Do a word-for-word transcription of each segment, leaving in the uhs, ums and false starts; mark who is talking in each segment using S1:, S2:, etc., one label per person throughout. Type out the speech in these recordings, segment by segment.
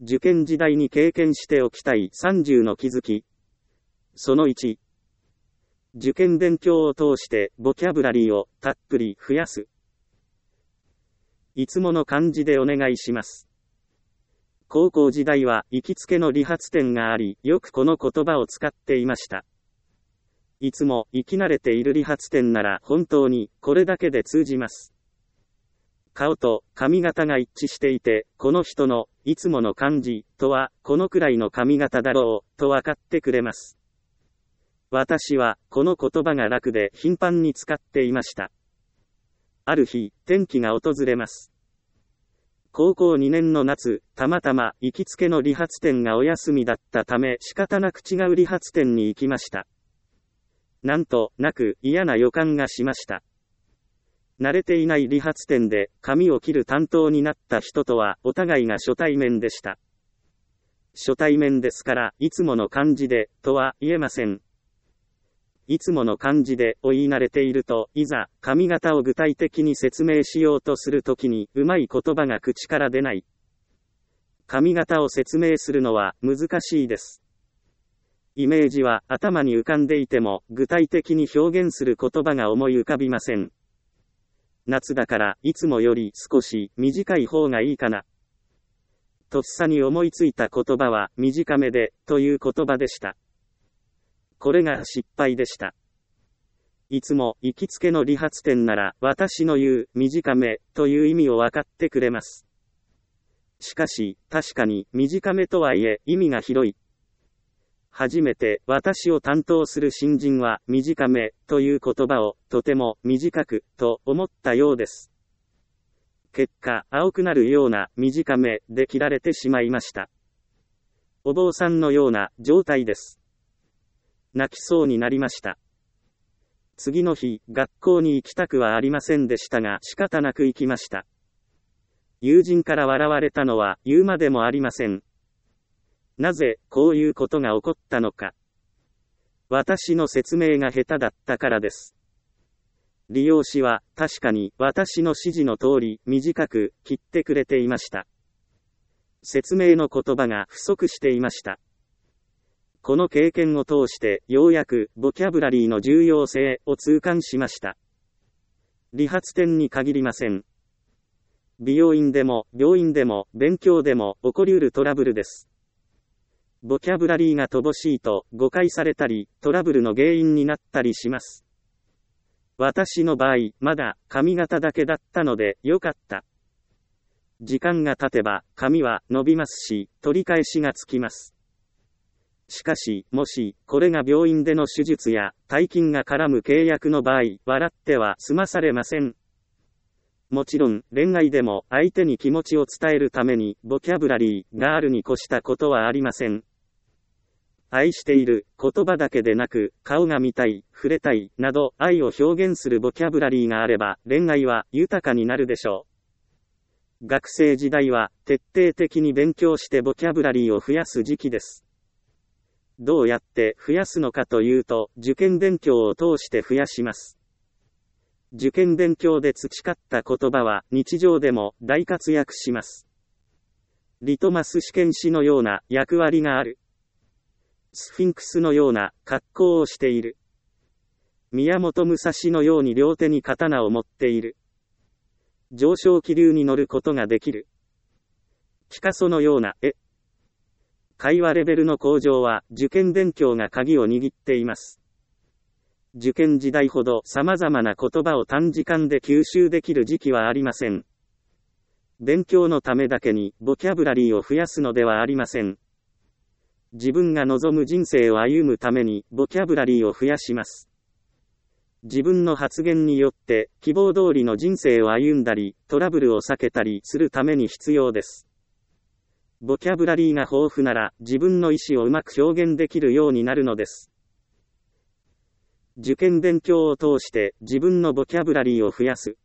S1: 受験時代に経験しておきたいさんじゅうの気づき。そのいち。受験勉強を通してボキャブラリーをたっぷり増やす。いつもの漢字でお願いします。高校時代は行きつけの理髪店があり、よくこの言葉を使っていました。いつも行き慣れている理髪店なら本当にこれだけで通じます。顔と髪型が一致していて、この人のいつもの漢字とはこのくらいの髪型だろうと分かってくれます。私はこの言葉が楽で頻繁に使っていました。ある日、転機が訪れます。高校にねんの夏、たまたま行きつけの理髪店がお休みだったため仕方なく違う理髪店に行きました。なんとなく嫌な予感がしました。慣れていない理髪店で髪を切る担当になった人とはお互いが初対面でした。初対面ですからいつもの漢字でとは言えません。いつもの漢字でを言い慣れていると、いざ髪型を具体的に説明しようとするときにうまい言葉が口から出ない。髪型を説明するのは難しいです。イメージは頭に浮かんでいても具体的に表現する言葉が思い浮かびません。夏だからいつもより少し短い方がいいかな。とっさに思いついた言葉は短めでという言葉でした。これが失敗でした。いつも行きつけの理髪店なら私の言う短めという意味を分かってくれます。しかし確かに短めとはいえ意味が広い。初めて私を担当する新人は短めという言葉をとても短くと思ったようです。結果青くなるような短めで切られてしまいました。お坊さんのような状態です。泣きそうになりました。次の日、学校に行きたくはありませんでしたが仕方なく行きました。友人から笑われたのは言うまでもありません。なぜこういうことが起こったのか。私の説明が下手だったからです。理容師は確かに私の指示の通り短く切ってくれていました。説明の言葉が不足していました。この経験を通してようやくボキャブラリーの重要性を痛感しました。理髪店に限りません。美容院でも病院でも勉強でも起こりうるトラブルです。ボキャブラリーが乏しいと誤解されたりトラブルの原因になったりします。私の場合まだ髪型だけだったのでよかった。時間が経てば髪は伸びますし取り返しがつきます。しかし、もし、これが病院での手術や、大金が絡む契約の場合、笑っては済まされません。もちろん、恋愛でも、相手に気持ちを伝えるために、ボキャブラリーがあるに越したことはありません。愛している、言葉だけでなく、顔が見たい、触れたい、など、愛を表現するボキャブラリーがあれば、恋愛は豊かになるでしょう。学生時代は、徹底的に勉強してボキャブラリーを増やす時期です。どうやって増やすのかというと、受験勉強を通して増やします。受験勉強で培った言葉は日常でも大活躍します。リトマス試験紙のような役割がある。スフィンクスのような格好をしている。宮本武蔵のように両手に刀を持っている。上昇気流に乗ることができる。ピカソのような絵。会話レベルの向上は受験勉強が鍵を握っています。受験時代ほど様々な言葉を短時間で吸収できる時期はありません。勉強のためだけにボキャブラリーを増やすのではありません。自分が望む人生を歩むためにボキャブラリーを増やします。自分の発言によって希望通りの人生を歩んだり、トラブルを避けたりするために必要です。ボキャブラリーが豊富なら自分の意思をうまく表現できるようになるのです。受験勉強を通して自分のボキャブラリーを増やす。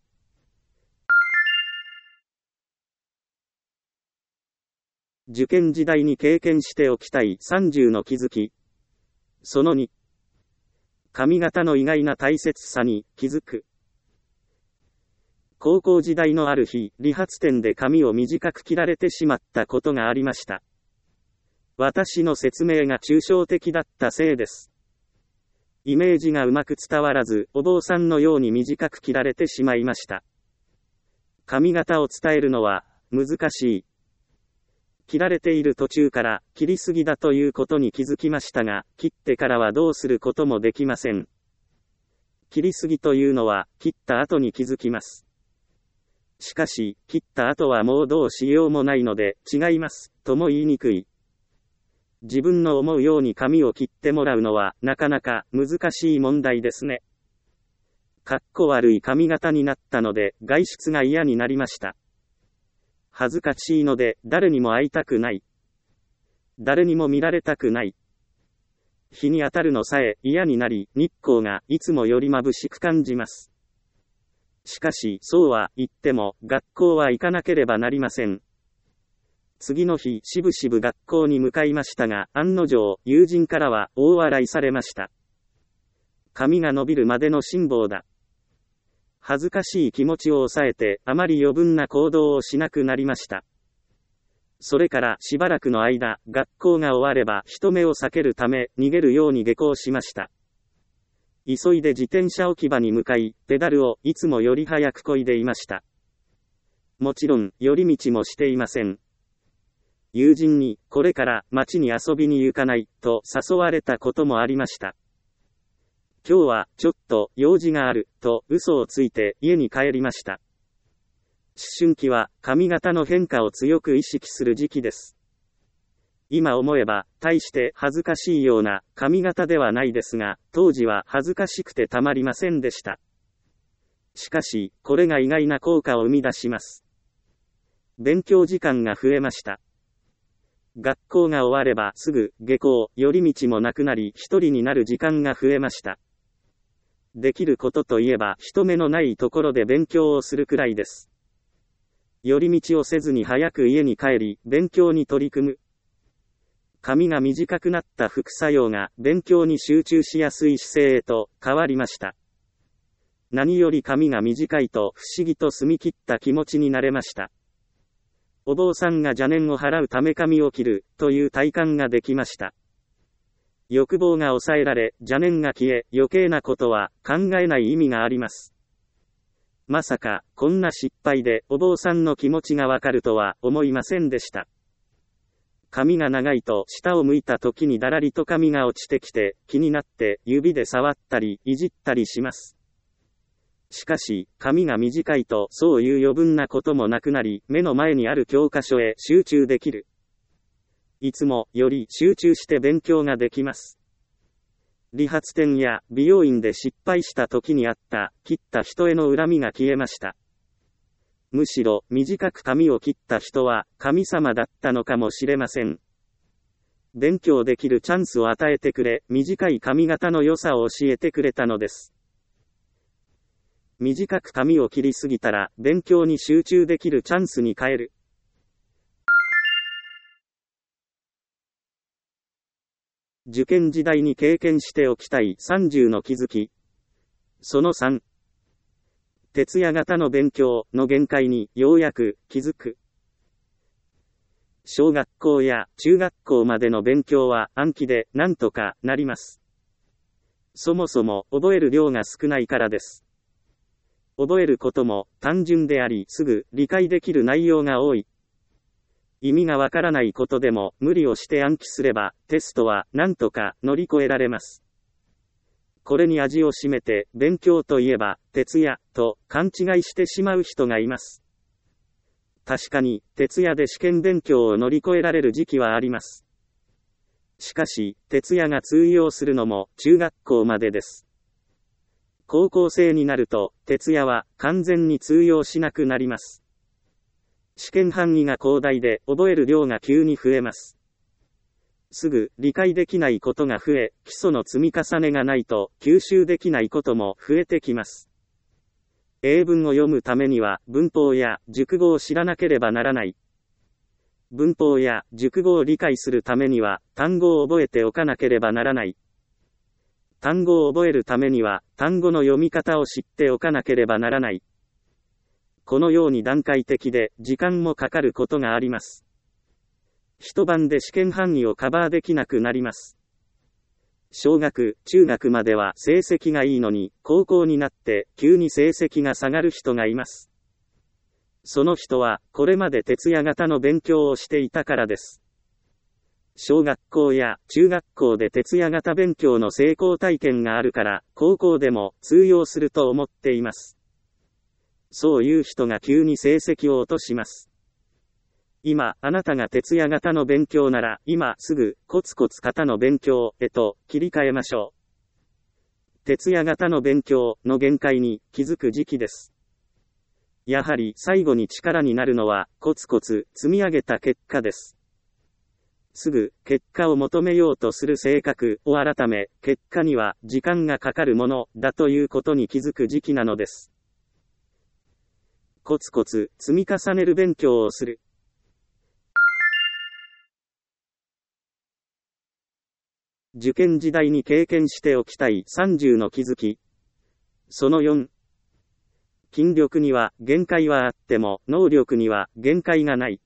S1: 受験時代に経験しておきたいさんじゅうの気づき。そのに。髪型の意外な大切さに気づく。 高校時代のある日、理髪店で髪を短く切られてしまったことがありました。私の説明が抽象的だったせいです。イメージがうまく伝わらず、お坊さんのように短く切られてしまいました。髪型を伝えるのは難しい。切られている途中から切りすぎだということに気づきましたが、切ってからはどうすることもできません。切りすぎというのは切った後に気づきます。しかし、切った後はもうどうしようもないので、違います、とも言いにくい。自分の思うように髪を切ってもらうのは、なかなか難しい問題ですね。かっこ悪い髪型になったので、外出が嫌になりました。恥ずかしいので、誰にも会いたくない。誰にも見られたくない。日に当たるのさえ嫌になり、日光がいつもより眩しく感じます。しかし、そうは言っても、学校は行かなければなりません。次の日、しぶしぶ学校に向かいましたが、案の定、友人からは大笑いされました。髪が伸びるまでの辛抱だ。恥ずかしい気持ちを抑えて、あまり余分な行動をしなくなりました。それからしばらくの間、学校が終われば人目を避けるため、逃げるように下校しました。急いで自転車置き場に向かい、ペダルをいつもより早く漕いでいました。もちろん、寄り道もしていません。友人に、これから街に遊びに行かない、と誘われたこともありました。今日は、ちょっと、用事がある、と嘘をついて家に帰りました。思春期は、髪型の変化を強く意識する時期です。今思えば、大して恥ずかしいような髪型ではないですが、当時は恥ずかしくてたまりませんでした。しかし、これが意外な効果を生み出します。勉強時間が増えました。学校が終わればすぐ下校、寄り道もなくなり一人になる時間が増えました。できることといえば人目のないところで勉強をするくらいです。寄り道をせずに早く家に帰り、勉強に取り組む。髪が短くなった副作用が勉強に集中しやすい姿勢へと変わりました。何より髪が短いと不思議と澄み切った気持ちになれました。お坊さんが邪念を払うため髪を切るという体感ができました。欲望が抑えられ、邪念が消え、余計なことは考えない意味があります。まさか、こんな失敗でお坊さんの気持ちがわかるとは思いませんでした。髪が長いと下を向いた時にだらりと髪が落ちてきて、気になって指で触ったりいじったりします。しかし、髪が短いとそういう余分なこともなくなり、目の前にある教科書へ集中できる。いつもより集中して勉強ができます。理髪店や美容院で失敗した時にあった切った人への恨みが消えました。むしろ短く髪を切った人は神様だったのかもしれません。勉強できるチャンスを与えてくれ、短い髪型の良さを教えてくれたのです。短く髪を切りすぎたら勉強に集中できるチャンスに変える。受験時代に経験しておきたいさんじゅうの気づき。そのさん。徹夜型の勉強の限界にようやく気づく。小学校や中学校までの勉強は暗記でなんとかなります。そもそも覚える量が少ないからです。覚えることも単純でありすぐ理解できる内容が多い。意味がわからないことでも無理をして暗記すればテストはなんとか乗り越えられます。これに味を占めて勉強といえば徹夜と勘違いしてしまう人がいます。確かに徹夜で試験勉強を乗り越えられる時期はあります。しかし徹夜が通用するのも中学校までです。高校生になると徹夜は完全に通用しなくなります。試験範囲が広大で覚える量が急に増えます。すぐ理解できないことが増え、基礎の積み重ねがないと吸収できないことも増えてきます。英文を読むためには文法や熟語を知らなければならない。文法や熟語を理解するためには単語を覚えておかなければならない。単語を覚えるためには単語の読み方を知っておかなければならない。 このように段階的で時間もかかることがあります。一晩で試験範囲をカバーできなくなります。小学、中学までは成績がいいのに、高校になって急に成績が下がる人がいます。その人は、これまで徹夜型の勉強をしていたからです。小学校や中学校で徹夜型勉強の成功体験があるから、高校でも通用すると思っています。そういう人が急に成績を落とします。今、あなたが徹夜型の勉強なら、今すぐ、コツコツ型の勉強へと切り替えましょう。徹夜型の勉強の限界に気づく時期です。やはり最後に力になるのは、コツコツ積み上げた結果です。すぐ、結果を求めようとする性格を改め、結果には時間がかかるものだということに気づく時期なのです。コツコツ積み重ねる勉強をする。受験時代に経験しておきたいさんじゅうの気づき。そのよん。筋力には限界はあっても能力には限界がない。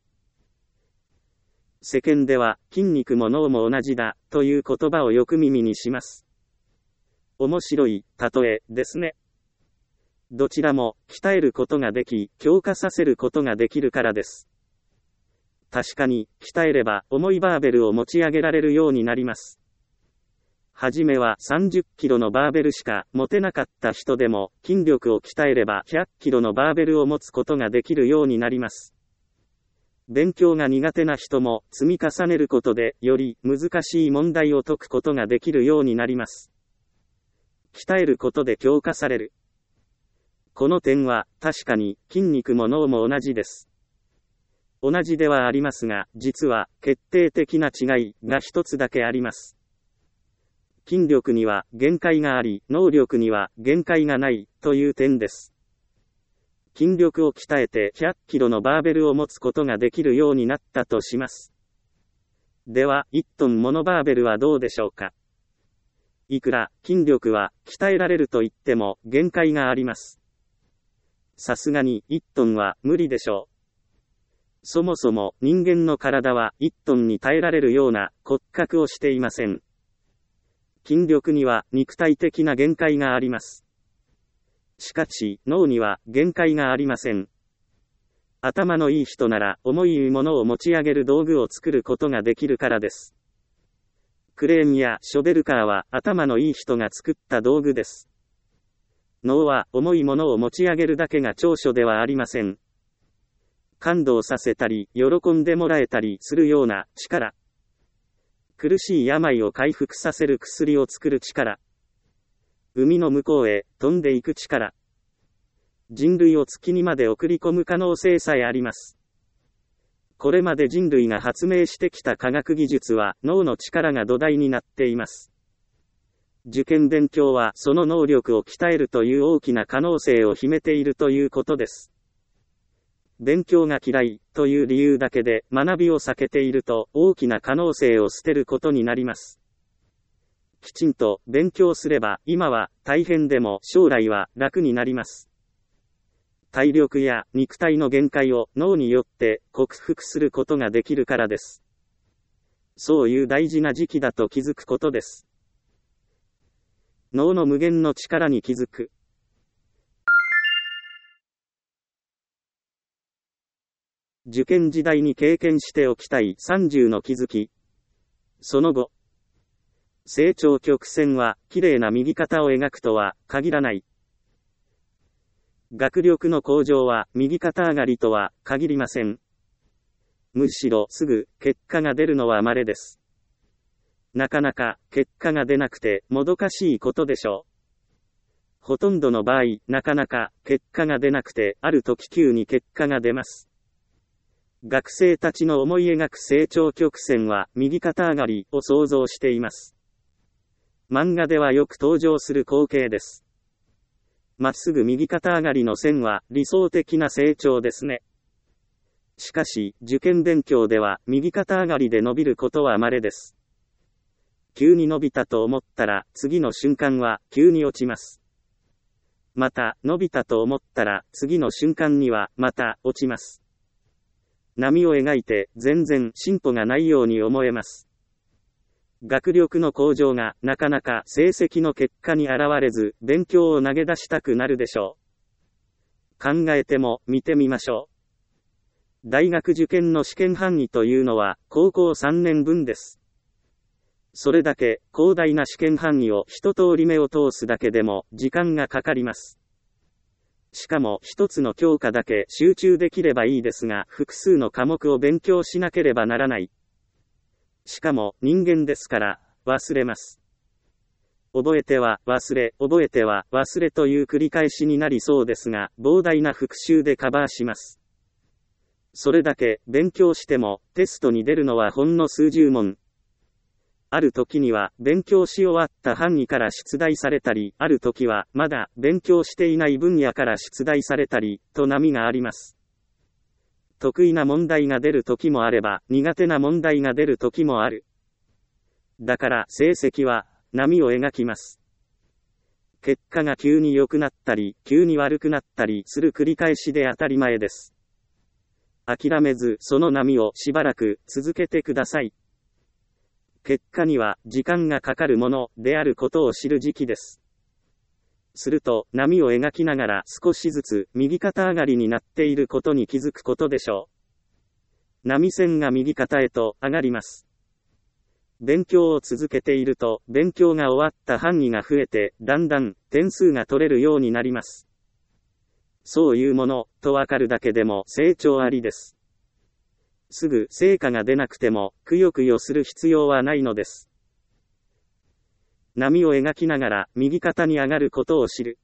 S1: 世間では筋肉も脳も同じだという言葉をよく耳にします。面白い例えですね。どちらも鍛えることができ、強化させることができるからです。確かに鍛えれば重いバーベルを持ち上げられるようになります。はじめはさんじゅっキロのバーベルしか持てなかった人でも、筋力を鍛えればひゃっキロのバーベルを持つことができるようになります。勉強が苦手な人も積み重ねることで、より難しい問題を解くことができるようになります。鍛えることで強化される。この点は確かに筋肉も脳も同じです。同じではありますが、実は決定的な違いが一つだけあります。筋力には限界があり、能力には限界がないという点です。筋力を鍛えてひゃっキロのバーベルを持つことができるようになったとします。では、いちトンものバーベルはどうでしょうか。いくら筋力は鍛えられると言っても限界があります。さすがにいちトンは無理でしょう。そもそも人間の体はいちトンに耐えられるような骨格をしていません。筋力には肉体的な限界があります。しかし、脳には限界がありません。頭のいい人なら重いものを持ち上げる道具を作ることができるからです。クレーンやショベルカーは頭のいい人が作った道具です。脳は重いものを持ち上げるだけが長所ではありません。感動させたり、喜んでもらえたりするような力。苦しい病を回復させる薬を作る力。海の向こうへ飛んでいく力。人類を月にまで送り込む可能性さえあります。これまで人類が発明してきた科学技術は脳の力が土台になっています。受験勉強はその能力を鍛えるという大きな可能性を秘めているということです。勉強が嫌いという理由だけで学びを避けていると大きな可能性を捨てることになります。きちんと勉強すれば今は大変でも将来は楽になります。体力や肉体の限界を脳によって克服することができるからです。そういう大事な時期だと気づくことです。脳の無限の力に気づく。受験時代に経験しておきたいさんじゅうの気づき。その後。成長曲線は綺麗な右肩を描くとは限らない。学力の向上は右肩上がりとは限りません。むしろすぐ結果が出るのは稀です。なかなか結果が出なくてもどかしいことでしょう。ほとんどの場合、なかなか結果が出なくて、ある時急に結果が出ます。学生たちの思い描く成長曲線は右肩上がりを想像しています。漫画ではよく登場する光景です。まっすぐ右肩上がりの線は理想的な成長ですね。しかし、受験勉強では右肩上がりで伸びることは稀です。急に伸びたと思ったら次の瞬間は急に落ちます。 また、伸びたと思ったら、次の瞬間には、また、落ちます。波を描いて、全然進歩がないように思えます。学力の向上が、なかなか成績の結果に現れず、勉強を投げ出したくなるでしょう。考えても、見てみましょう。大学受験の試験範囲というのは、高校さんねんぶんです。それだけ、広大な試験範囲を一通り目を通すだけでも、時間がかかります。しかも、一つの教科だけ集中できればいいですが、複数の科目を勉強しなければならない。しかも、人間ですから、忘れます。覚えては忘れ、覚えては忘れという繰り返しになりそうですが、膨大な復習でカバーします。それだけ勉強しても、テストに出るのはほんの数十問。ある時には、勉強し終わった範囲から出題されたり、ある時は、まだ勉強していない分野から出題されたり、と波があります。得意な問題が出る時もあれば、苦手な問題が出る時もある。だから、成績は、波を描きます。結果が急に良くなったり、急に悪くなったりする繰り返しで当たり前です。諦めず、その波をしばらく続けてください。結果には時間がかかるものであることを知る時期です。すると、波を描きながら少しずつ右肩上がりになっていることに気づくことでしょう。波線が右肩へと上がります。勉強を続けていると、勉強が終わった範囲が増えて、だんだん点数が取れるようになります。そういうものとわかるだけでも成長ありです。すぐ成果が出なくても、くよくよする必要はないのです。波を描きながら、右肩に上がることを知る。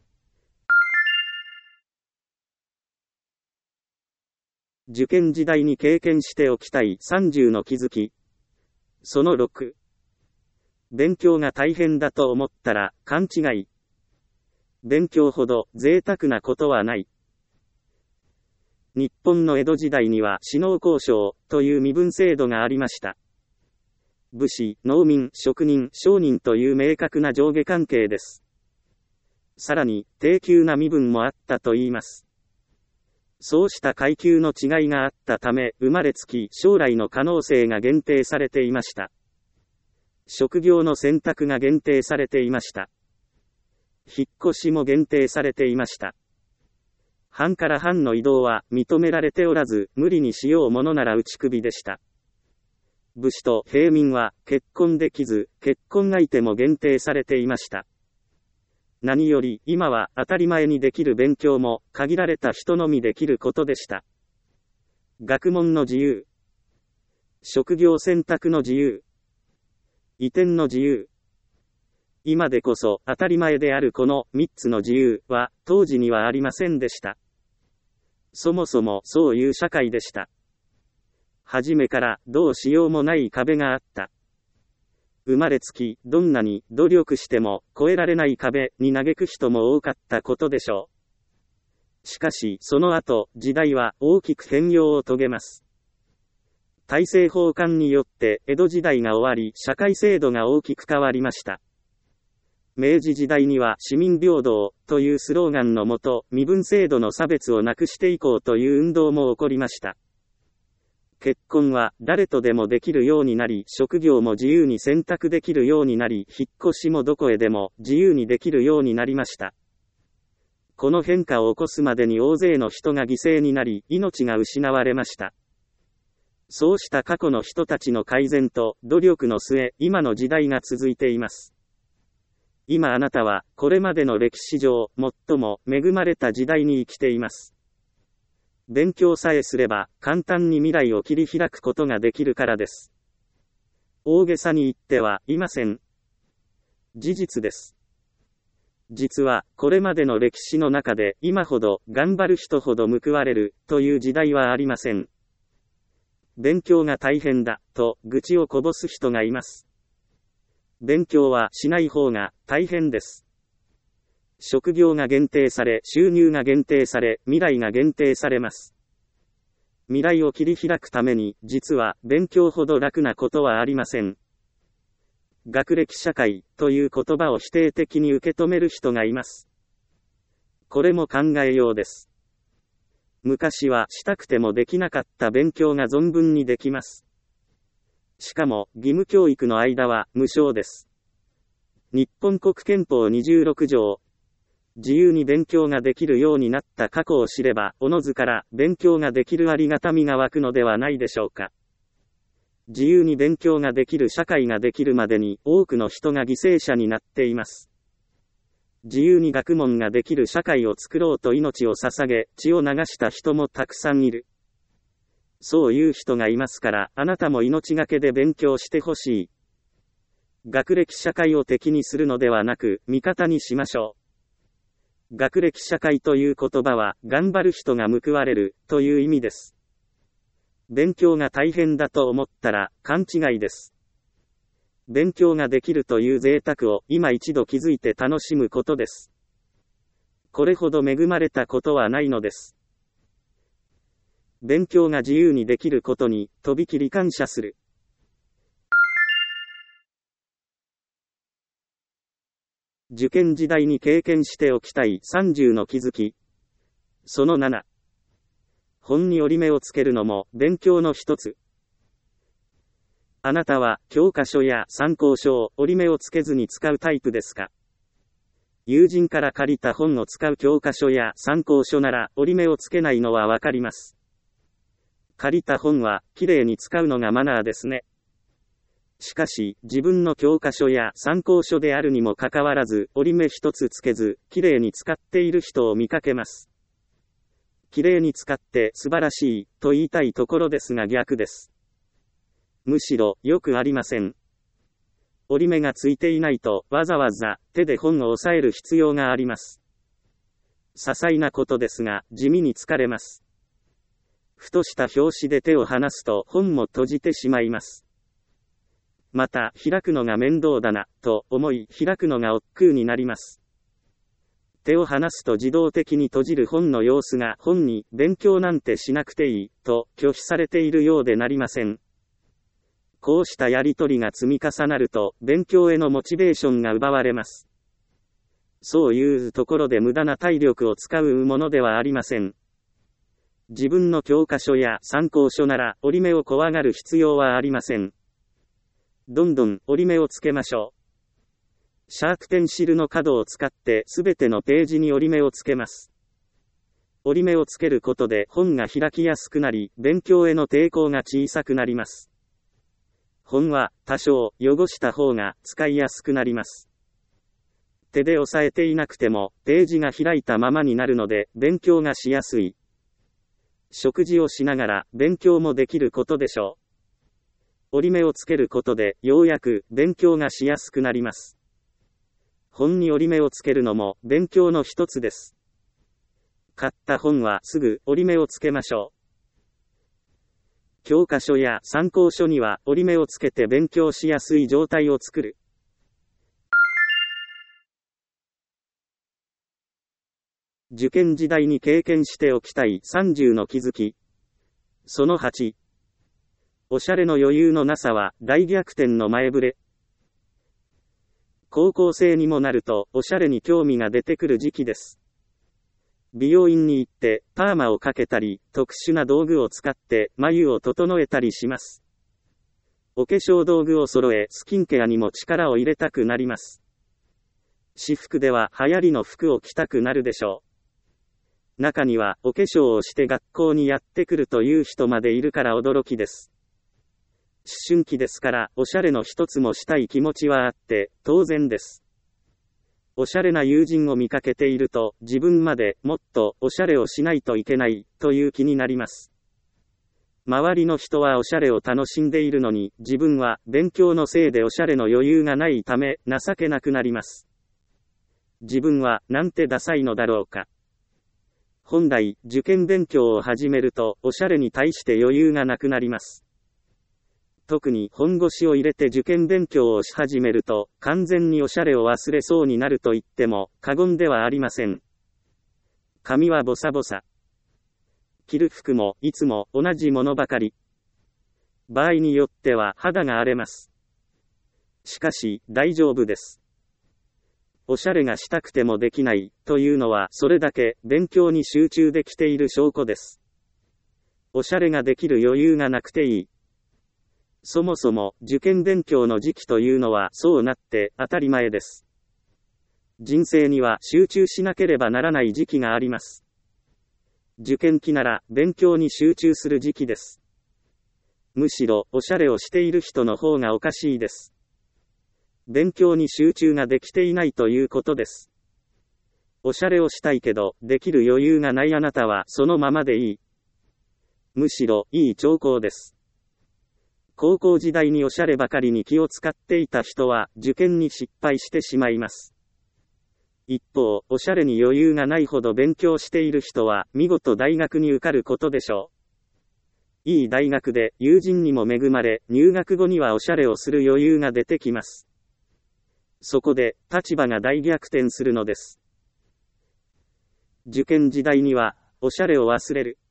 S1: 受験時代に経験しておきたいさんじゅうの気づき。そのろく。勉強が大変だと思ったら、勘違い。勉強ほど贅沢なことはない。日本の江戸時代には士農工商という身分制度がありました。武士、農民、職人、商人という明確な上下関係です。さらに、低級な身分もあったと言います。そうした階級の違いがあったため、生まれつき将来の可能性が限定されていました。職業の選択が限定されていました。引っ越しも限定されていました。藩から藩の移動は認められておらず、無理にしようものなら打ち首でした。武士と平民は結婚できず、結婚相手も限定されていました。何より今は当たり前にできる勉強も限られた人のみできることでした。学問の自由、職業選択の自由、移転の自由。今でこそ当たり前であるこのみっつの自由は当時にはありませんでした。そもそもそういう社会でした。初めからどうしようもない壁があった。生まれつきどんなに努力しても越えられない壁に嘆く人も多かったことでしょう。しかしその後時代は大きく変容を遂げます。大政奉還によって江戸時代が終わり社会制度が大きく変わりました。明治時代には市民平等というスローガンのもと、身分制度の差別をなくしていこうという運動も起こりました。結婚は誰とでもできるようになり、職業も自由に選択できるようになり、引っ越しもどこへでも自由にできるようになりました。この変化を起こすまでに大勢の人が犠牲になり、命が失われました。そうした過去の人たちの改善と努力の末、今の時代が続いています。今あなたは、これまでの歴史上、最も恵まれた時代に生きています。勉強さえすれば、簡単に未来を切り開くことができるからです。大げさに言ってはいません。事実です。実は、これまでの歴史の中で、今ほど、頑張る人ほど報われる、という時代はありません。勉強が大変だ、と、愚痴をこぼす人がいます。勉強はしない方が大変です。職業が限定され、収入が限定され、未来が限定されます。未来を切り開くために、実は勉強ほど楽なことはありません。学歴社会という言葉を否定的に受け止める人がいます。 これも考えようです。昔はしたくてもできなかった勉強が存分にできます。しかも、義務教育の間は無償です。日本国憲法にじゅうろく条。自由に勉強ができるようになった過去を知れば、おのずから勉強ができるありがたみが湧くのではないでしょうか。自由に勉強ができる社会ができるまでに多くの人が犠牲者になっています。自由に学問ができる社会を作ろうと命を捧げ、血を流した人もたくさんいる。そういう人がいますから、あなたも命がけで勉強してほしい。学歴社会を敵にするのではなく、味方にしましょう。学歴社会という言葉は、頑張る人が報われる、という意味です。勉強が大変だと思ったら、勘違いです。勉強ができるという贅沢を、今一度気づいて楽しむことです。これほど恵まれたことはないのです。勉強が自由にできることに、とびきり感謝する。受験時代に経験しておきたいさんじゅうの気づき。そのなな。本に折り目をつけるのも勉強の一つ。あなたは教科書や参考書を折り目をつけずに使うタイプですか？友人から借りた本を使う教科書や参考書なら折り目をつけないのはわかります。借りた本はきれいに使うのがマナーですね。しかし、自分の教科書や参考書であるにもかかわらず、折り目一つつけず、きれいに使っている人を見かけます。きれいに使って素晴らしい、と言いたいところですが逆です。むしろ、よくありません。折り目がついていないと、わざわざ、手で本を押さえる必要があります。些細なことですが、地味に疲れます。ふとした拍子で手を離すと、本も閉じてしまいます。また、開くのが面倒だな、と思い、開くのが億劫になります。手を離すと自動的に閉じる本の様子が本に、勉強なんてしなくていい、と拒否されているようでなりません。こうしたやりとりが積み重なると、勉強へのモチベーションが奪われます。そういうところで無駄な体力を使うものではありません。自分の教科書や参考書なら、折り目を怖がる必要はありません。どんどん折り目をつけましょう。シャープペンシルの角を使ってすべてのページに折り目をつけます。折り目をつけることで本が開きやすくなり、勉強への抵抗が小さくなります。本は多少汚した方が使いやすくなります。手で押さえていなくてもページが開いたままになるので勉強がしやすい。食事をしながら勉強もできることでしょう。折り目をつけることで、ようやく勉強がしやすくなります。本に折り目をつけるのも勉強の一つです。買った本はすぐ折り目をつけましょう。教科書や参考書には折り目をつけて勉強しやすい状態を作る。受験時代に経験しておきたいさんじゅうの気づき。そのはち。おしゃれの余裕のなさは大逆転の前触れ。高校生にもなるとおしゃれに興味が出てくる時期です。美容院に行ってパーマをかけたり特殊な道具を使って眉を整えたりします。お化粧道具を揃えスキンケアにも力を入れたくなります。私服では流行りの服を着たくなるでしょう。中にはお化粧をして学校にやってくるという人までいるから驚きです。思春期ですからおしゃれの一つもしたい気持ちはあって当然です。おしゃれな友人を見かけていると自分までもっとおしゃれをしないといけないという気になります。周りの人はおしゃれを楽しんでいるのに自分は勉強のせいでおしゃれの余裕がないため情けなくなります。自分はなんてダサいのだろうか。本来受験勉強を始めるとおしゃれに対して余裕がなくなります。特に本腰を入れて受験勉強をし始めると、完全におしゃれを忘れそうになると言っても過言ではありません。髪はボサボサ。着る服もいつも同じものばかり。場合によっては肌が荒れます。しかし大丈夫です。 おしゃれがしたくてもできないというのはそれだけ勉強に集中できている証拠です。おしゃれができる余裕がなくていい。そもそも受験勉強の時期というのはそうなって当たり前です。人生には集中しなければならない時期があります。受験期なら勉強に集中する時期です。むしろおしゃれをしている人の方がおかしいです。勉強に集中ができていないということです。おしゃれをしたいけど、できる余裕がないあなたはそのままでいい。むしろいい兆候です。高校時代におしゃればかりに気を使っていた人は受験に失敗してしまいます。一方、おしゃれに余裕がないほど勉強している人は見事大学に受かることでしょう。いい大学で友人にも恵まれ、入学後にはおしゃれをする余裕が出てきます。そこで立場が大逆転するのです。受験時代にはおしゃれを忘れる。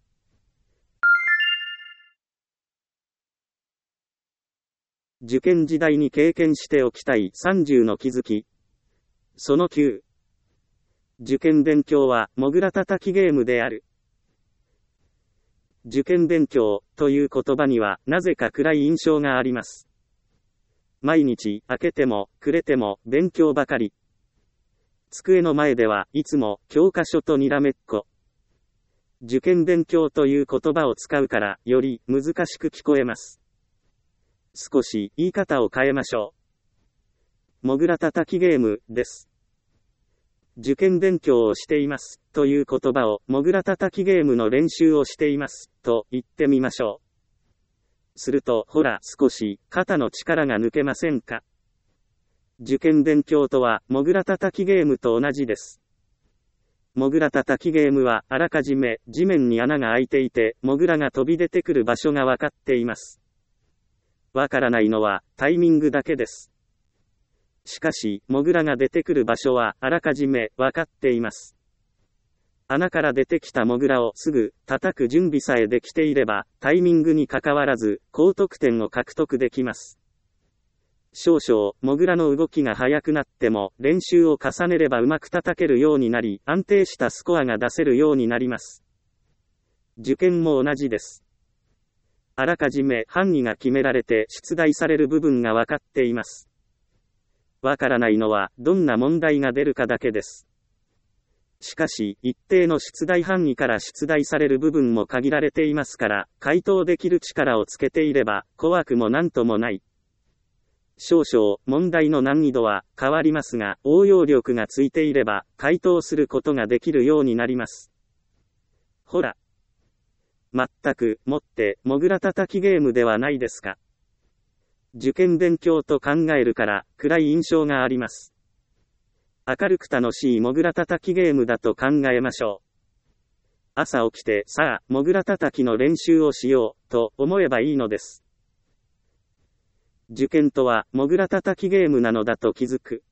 S1: 受験時代に経験しておきたいさんじゅうの気づき。そのきゅう。受験勉強はもぐらたたきゲームである。受験勉強という言葉にはなぜか暗い印象があります。毎日明けても暮れても勉強ばかり。机の前ではいつも教科書とにらめっこ。受験勉強という言葉を使うからより難しく聞こえます。少し言い方を変えましょう。もぐらたたきゲームです。受験勉強をしていますという言葉をもぐらたたきゲームの練習をしていますと言ってみましょう。すると、ほら、少し肩の力が抜けませんか？受験勉強とはもぐらたたきゲームと同じです。もぐらたたきゲームはあらかじめ地面に穴が開いていて、もぐらが飛び出てくる場所がわかっています。わからないのはタイミングだけです。しかし、もぐらが出てくる場所はあらかじめわかっています。穴から出てきたもぐらをすぐ叩く準備さえできていれば、タイミングにかかわらず高得点を獲得できます。少々、もぐらの動きが速くなっても、練習を重ねればうまく叩けるようになり、安定したスコアが出せるようになります。受験も同じです。あらかじめ範囲が決められて出題される部分がわかっています。わからないのはどんな問題が出るかだけです。しかし、一定の出題範囲から出題される部分も限られていますから、回答できる力をつけていれば、怖くもなんともない。少々、問題の難易度は変わりますが、応用力がついていれば、回答することができるようになります。ほら。まったく、もって、もぐらたたきゲームではないですか。受験勉強と考えるから、暗い印象があります。明るく楽しいもぐらたたきゲームだと考えましょう。朝起きて、さあ、もぐらたたきの練習をしよう、と思えばいいのです。受験とは、もぐらたたきゲームなのだと気づく。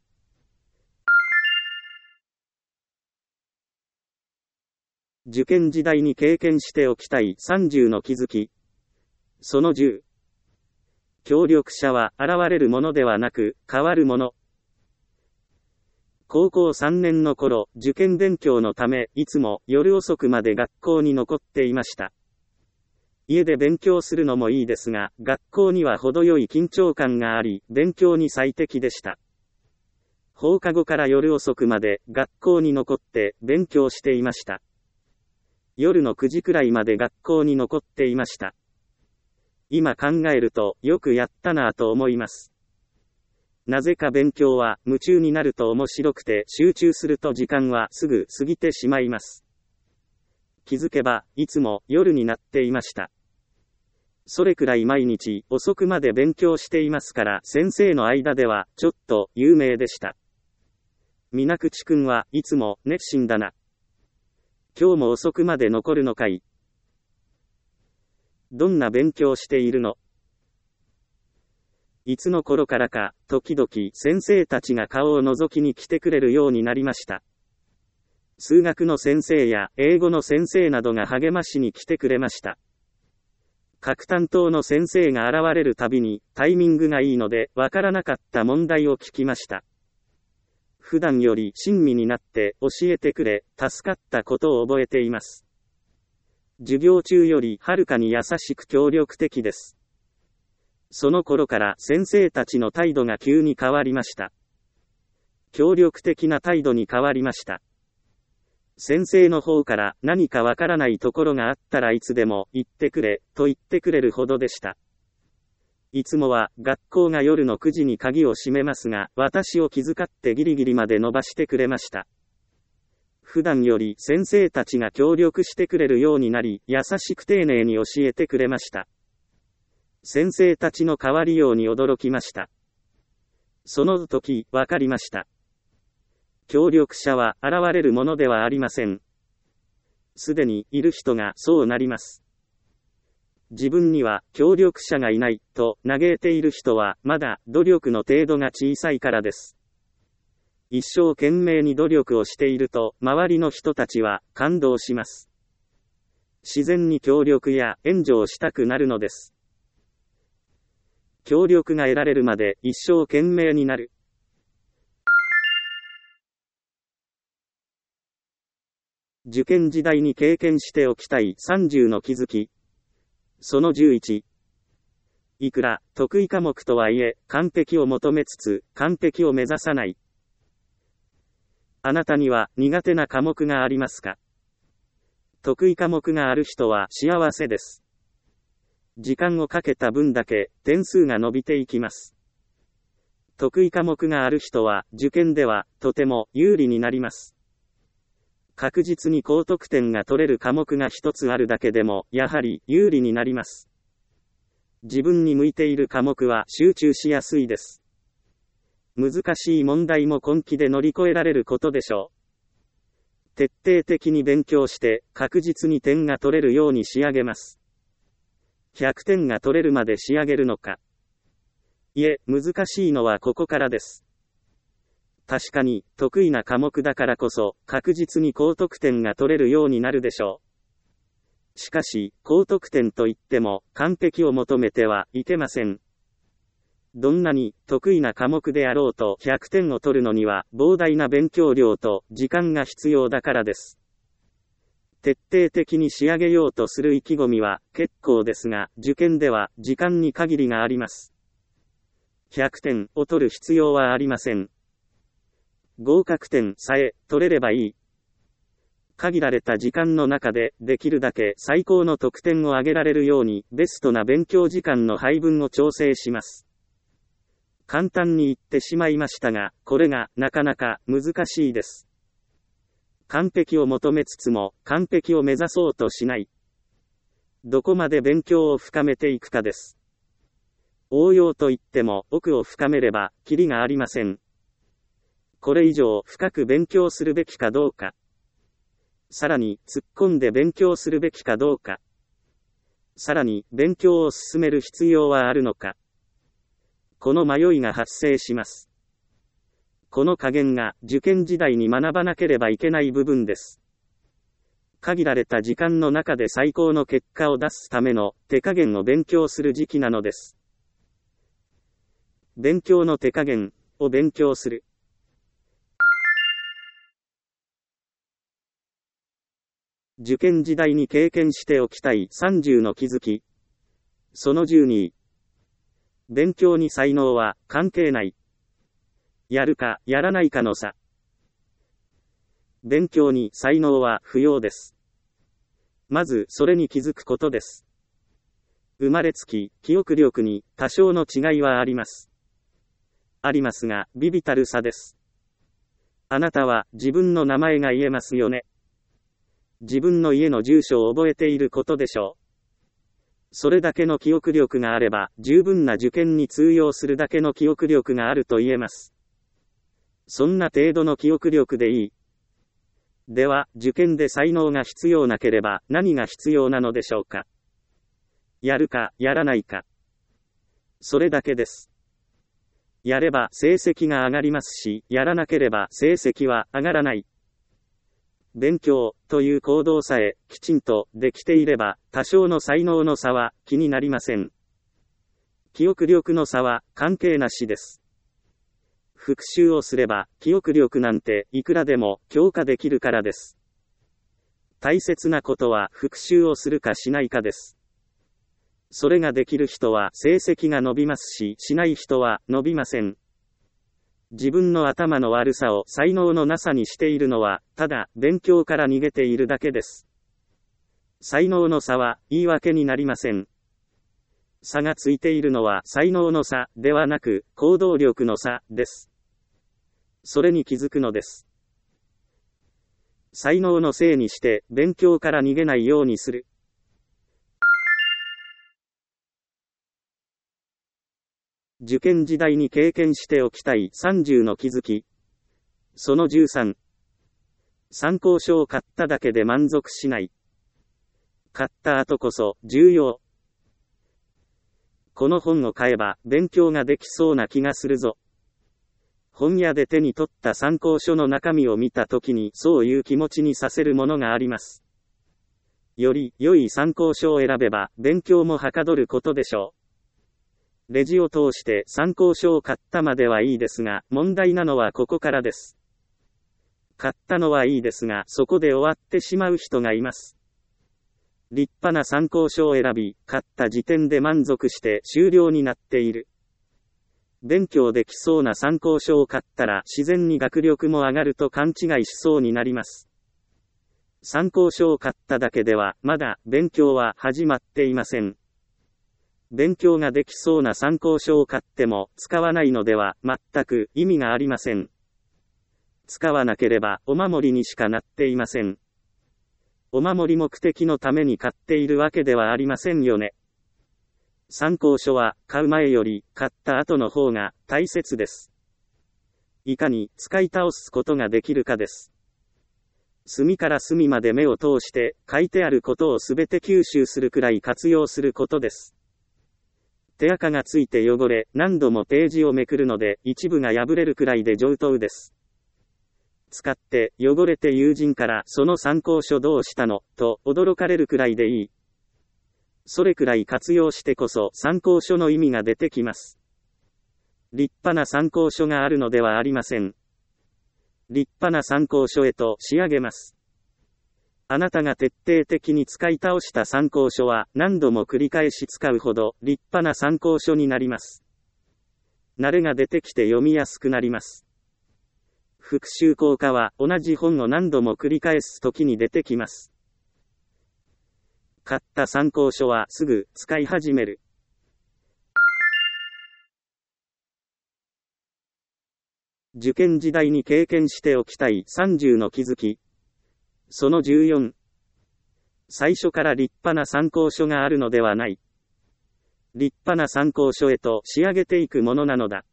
S1: 受験時代に経験しておきたいさんじゅうの気づき。そのじゅう。協力者は現れるものではなく、変わるもの。高校さんねんの頃、受験勉強のため、いつも夜遅くまで学校に残っていました。家で勉強するのもいいですが、学校には程よい緊張感があり、勉強に最適でした。放課後から夜遅くまで学校に残って勉強していました。夜のくじくらいまで学校に残っていました。今考えると、よくやったなぁと思います。なぜか勉強は夢中になると面白くて集中すると時間はすぐ過ぎてしまいます。気づけばいつも夜になっていました。それくらい毎日遅くまで勉強していますから先生の間ではちょっと有名でした。水口くんはいつも熱心だな。今日も遅くまで残るのかい。どんな勉強しているの？いつの頃からか、時々先生たちが顔を覗きに来てくれるようになりました。数学の先生や英語の先生などが励ましに来てくれました。各担当の先生が現れるたびにタイミングがいいのでわからなかった問題を聞きました。 普段より親身になって教えてくれ、助かったことを覚えています。授業中よりはるかに優しく協力的です。その頃から先生たちの態度が急に変わりました。協力的な態度に変わりました。先生の方から何かわからないところがあったらいつでも言ってくれ、と言ってくれるほどでした。いつもは学校が夜のくじに鍵を閉めますが、私を気遣ってギリギリまで伸ばしてくれました。普段より先生たちが協力してくれるようになり、優しく丁寧に教えてくれました。先生たちの変わりように驚きました。その時、わかりました。協力者は現れるものではありません。すでにいる人がそうなります。自分には協力者がいないと嘆いている人はまだ努力の程度が小さいからです。一生懸命に努力をしていると周りの人たちは感動します。自然に協力や援助をしたくなるのです。協力が得られるまで一生懸命になる。受験時代に経験しておきたいさんじゅうの気づき。そのじゅういち。いくら得意科目とはいえ、完璧を求めつつ、完璧を目指さない。あなたには苦手な科目がありますか？得意科目がある人は幸せです。時間をかけた分だけ点数が伸びていきます。得意科目がある人は受験ではとても有利になります。確実に高得点が取れる科目が一つあるだけでも、やはり有利になります。自分に向いている科目は集中しやすいです。難しい問題も根気で乗り越えられることでしょう。徹底的に勉強して確実に点が取れるように仕上げます。ひゃくてんが取れるまで仕上げるのか。いえ、難しいのはここからです。確かに、得意な科目だからこそ、確実に高得点が取れるようになるでしょう。しかし、高得点といっても、完璧を求めてはいけません。どんなに、得意な科目であろうとひゃくてんを取るのには、膨大な勉強量と時間が必要だからです。徹底的に仕上げようとする意気込みは、結構ですが、受験では、時間に限りがあります。ひゃくてんを取る必要はありません。合格点さえ取れればいい。限られた時間の中でできるだけ最高の得点を上げられるようにベストな勉強時間の配分を調整します。簡単に言ってしまいましたが、これがなかなか難しいです。完璧を求めつつも完璧を目指そうとしない。どこまで勉強を深めていくかです。応用といっても奥を深めればキリがありません。これ以上深く勉強するべきかどうか。さらに突っ込んで勉強するべきかどうか。さらに勉強を進める必要はあるのか。この迷いが発生します。この加減が受験時代に学ばなければいけない部分です。限られた時間の中で最高の結果を出すための手加減を勉強する時期なのです。勉強の手加減を勉強する。受験時代に経験しておきたいさんじゅうの気づき。そのじゅうに。勉強に才能は関係ない。やるかやらないかの差。勉強に才能は不要です。まずそれに気づくことです。生まれつき記憶力に多少の違いはあります。ありますが、微々たる差です。あなたは自分の名前が言えますよね。自分の家の住所を覚えていることでしょう。それだけの記憶力があれば、十分な受験に通用するだけの記憶力があると言えます。そんな程度の記憶力でいい。では、受験で才能が必要なければ何が必要なのでしょうか。やるか、やらないか。それだけです。やれば成績が上がりますし、やらなければ成績は上がらない。勉強という行動さえきちんとできていれば、多少の才能の差は気になりません。記憶力の差は関係なしです。 復習をすれば、記憶力なんていくらでも強化できるからです。大切なことは復習をするかしないかです。それができる人は成績が伸びますし、しない人は伸びません。自分の頭の悪さを才能のなさにしているのは、ただ勉強から逃げているだけです。才能の差は言い訳になりません。差がついているのは才能の差ではなく、行動力の差です。それに気づくのです。才能のせいにして勉強から逃げないようにする。受験時代に経験しておきたいさんじゅうの気づき。そのじゅうさん。参考書を買っただけで満足しない。買った後こそ重要。この本を買えば勉強ができそうな気がするぞ。本屋で手に取った参考書の中身を見たときにそういう気持ちにさせるものがあります。より良い参考書を選べば勉強もはかどることでしょう。レジを通して参考書を買ったまではいいですが、問題なのはここからです。買ったのはいいですが、そこで終わってしまう人がいます。立派な参考書を選び、買った時点で満足して終了になっている。勉強できそうな参考書を買ったら自然に学力も上がると勘違いしそうになります。参考書を買っただけでは、まだ勉強は始まっていません。勉強ができそうな参考書を買っても使わないのでは全く意味がありません。使わなければお守りにしかなっていません。お守り目的のために買っているわけではありませんよね。参考書は買う前より買った後の方が大切です。いかに使い倒すことができるかです。隅から隅まで目を通して書いてあることをすべて吸収するくらい活用することです。手垢がついて汚れ、何度もページをめくるので一部が破れるくらいで上等です。使って汚れて友人からその参考書どうしたのと驚かれるくらいでいい。それくらい活用してこそ参考書の意味が出てきます。立派な参考書があるのではありません。立派な参考書へと仕上げます。あなたが徹底的に使い倒した参考書は何度も繰り返し使うほど立派な参考書になります。慣れが出てきて読みやすくなります。復習効果は同じ本を何度も繰り返すときに出てきます。買った参考書はすぐ使い始める。受験時代に経験しておきたいさんじゅうの気づき。そのじゅうよん。最初から立派な参考書があるのではない。立派な参考書へと仕上げていくものなのだ。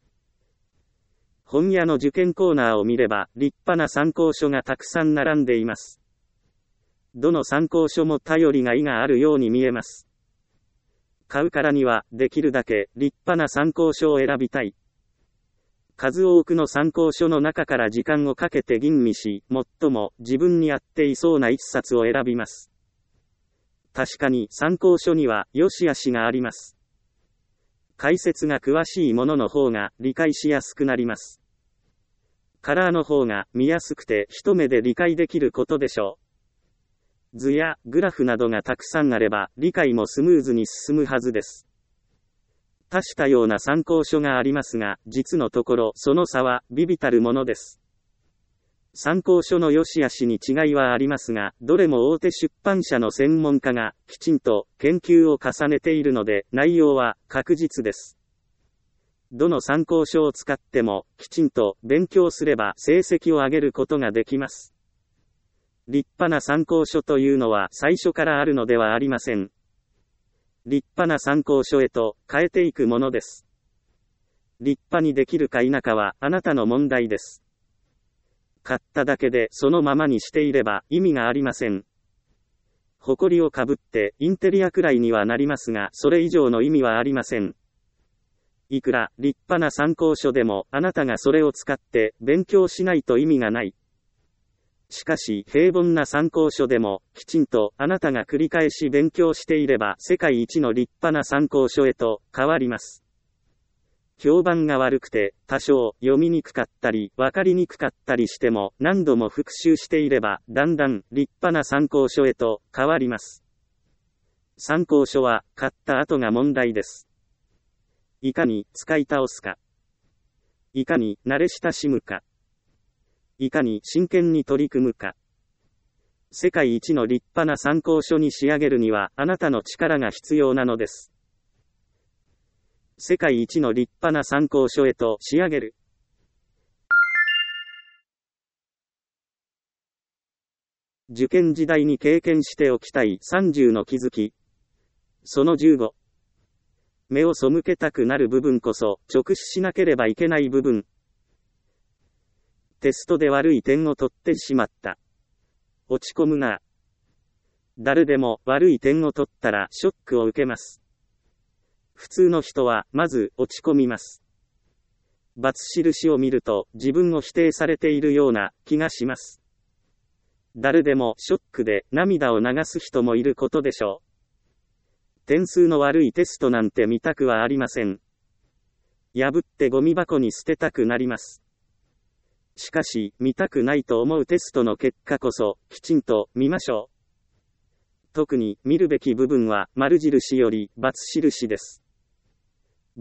S1: 本屋の受験コーナーを見れば立派な参考書がたくさん並んでいます。どの参考書も頼りがいがあるように見えます。買うからにはできるだけ立派な参考書を選びたい。数多くの参考書の中から時間をかけて吟味し、最も自分に合っていそうな一冊を選びます。確かに参考書には良し悪しがあります。解説が詳しいものの方が理解しやすくなります。カラーの方が見やすくて一目で理解できることでしょう。図やグラフなどがたくさんあれば理解もスムーズに進むはずです。多種多様な参考書がありますが、実のところその差は微々たるものです。参考書の良し悪しに違いはありますが、どれも大手出版社の専門家がきちんと研究を重ねているので、内容は確実です。どの参考書を使ってもきちんと勉強すれば成績を上げることができます。立派な参考書というのは最初からあるのではありません。立派な参考書へと変えていくものです。立派にできるか否かはあなたの問題です。買っただけでそのままにしていれば意味がありません。埃をかぶってインテリアくらいにはなりますが、それ以上の意味はありません。いくら立派な参考書でもあなたがそれを使って勉強しないと意味がない。しかし平凡な参考書でもきちんとあなたが繰り返し勉強していれば世界一の立派な参考書へと変わります。 評判が悪くて、多少読みにくかったり、わかりにくかったりしても、何度も復習していれば、だんだん立派な参考書へと変わります。参考書は、買った後が問題です。いかに使い倒すか。いかに慣れ親しむか。いかに真剣に取り組むか。世界一の立派な参考書に仕上げるには、あなたの力が必要なのです。世界一の立派な参考書へと仕上げる。受験時代に経験しておきたいさんじゅうの気づき。そのじゅうご。目を背けたくなる部分こそ直視しなければいけない部分。テストで悪い点を取ってしまった。落ち込むな。誰でも悪い点を取ったらショックを受けます。普通の人はまず落ち込みます。×印を見ると自分を否定されているような気がします。誰でもショックで涙を流す人もいることでしょう。点数の悪いテストなんて見たくはありません。破ってゴミ箱に捨てたくなります。しかし、見たくないと思うテストの結果こそ、きちんと見ましょう。特に見るべき部分は、丸印より×印です。×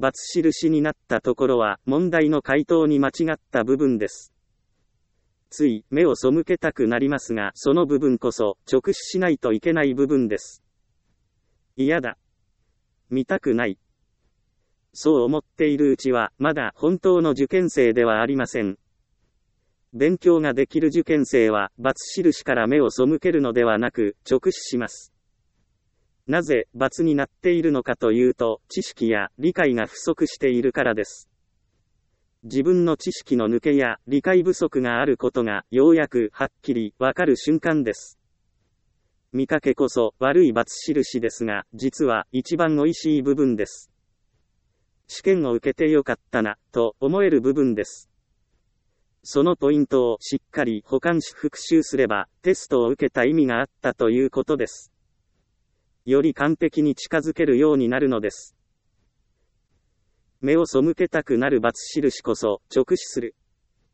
S1: 印になったところは、問題の回答に間違った部分です。つい、目を背けたくなりますが、その部分こそ、直視しないといけない部分です。嫌だ。見たくない。そう思っているうちは、まだ本当の受験生ではありません。勉強ができる受験生は、×印から目を背けるのではなく、直視します。なぜ、×になっているのかというと、知識や理解が不足しているからです。自分の知識の抜けや理解不足があることが、ようやくはっきりわかる瞬間です。見かけこそ悪い×印ですが、実は一番美味しい部分です。試験を受けてよかったな、と思える部分です。そのポイントをしっかり補完し復習すれば、テストを受けた意味があったということです。より完璧に近づけるようになるのです。目を背けたくなる×印こそ、直視する。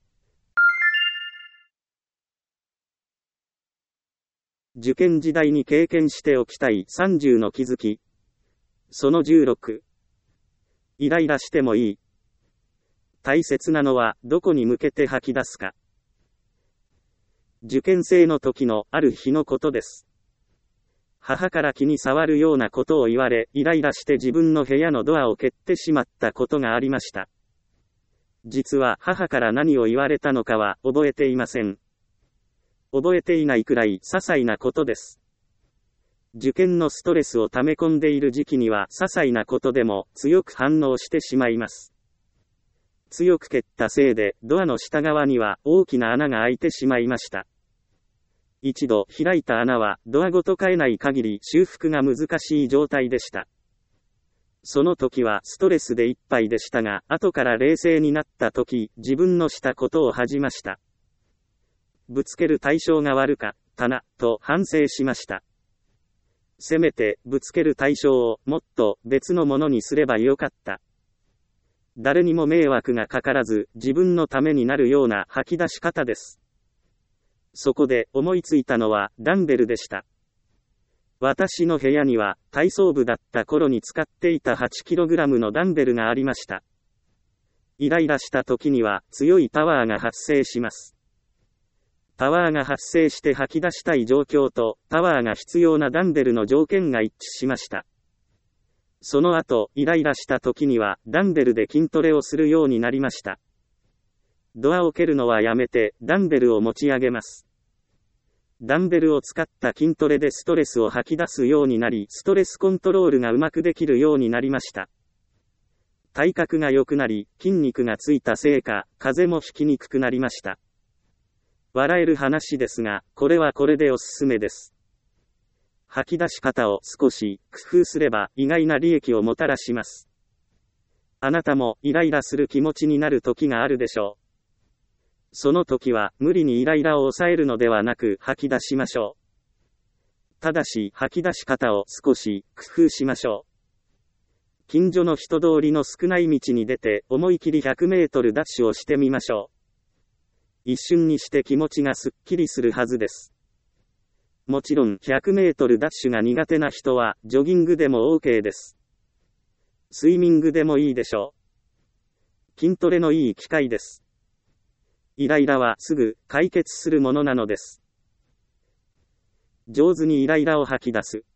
S1: 受験時代に経験しておきたいさんじゅうの気づき。そのじゅうろく。イライラしてもいい。大切なのはどこに向けて吐き出すか。受験生の時のある日のことです。母から気に障るようなことを言われ、イライラして自分の部屋のドアを蹴ってしまったことがありました。実は母から何を言われたのかは覚えていません。覚えていないくらい些細なことです。受験のストレスを溜め込んでいる時期には些細なことでも強く反応してしまいます。強く蹴ったせいでドアの下側には大きな穴が開いてしまいました。一度開いた穴はドアごと変えない限り修復が難しい状態でした。その時はストレスでいっぱいでしたが、後から冷静になった時、自分のしたことを恥じました。ぶつける対象が悪かったな、と反省しました。せめてぶつける対象をもっと別のものにすればよかった。誰にも迷惑がかからず、自分のためになるような吐き出し方です。そこで思いついたのはダンベルでした。私の部屋には体操部だった頃に使っていた はちキログラム のダンベルがありました。イライラした時には強いパワーが発生します。パワーが発生して吐き出したい状況とパワーが必要なダンベルの条件が一致しました。その後、イライラした時にはダンベルで筋トレをするようになりました。ドアを蹴るのはやめてダンベルを持ち上げます。ダンベルを使った筋トレでストレスを吐き出すようになり、ストレスコントロールがうまくできるようになりました。体格が良くなり、筋肉がついたせいか、風邪もひきにくくなりました。笑える話ですが、これはこれでおすすめです。吐き出し方を少し工夫すれば意外な利益をもたらします。あなたもイライラする気持ちになる時があるでしょう。その時は無理にイライラを抑えるのではなく吐き出しましょう。ただし吐き出し方を少し工夫しましょう。 近所の人通りの少ない道に出て思い切りひゃくメートルダッシュをしてみましょう。一瞬にして気持ちがすっきりするはずです。もちろんひゃくメートルダッシュが苦手な人はジョギングでも OK です。スイミングでもいいでしょう。筋トレのいい機会です。イライラはすぐ解決するものなのです。上手にイライラを吐き出す。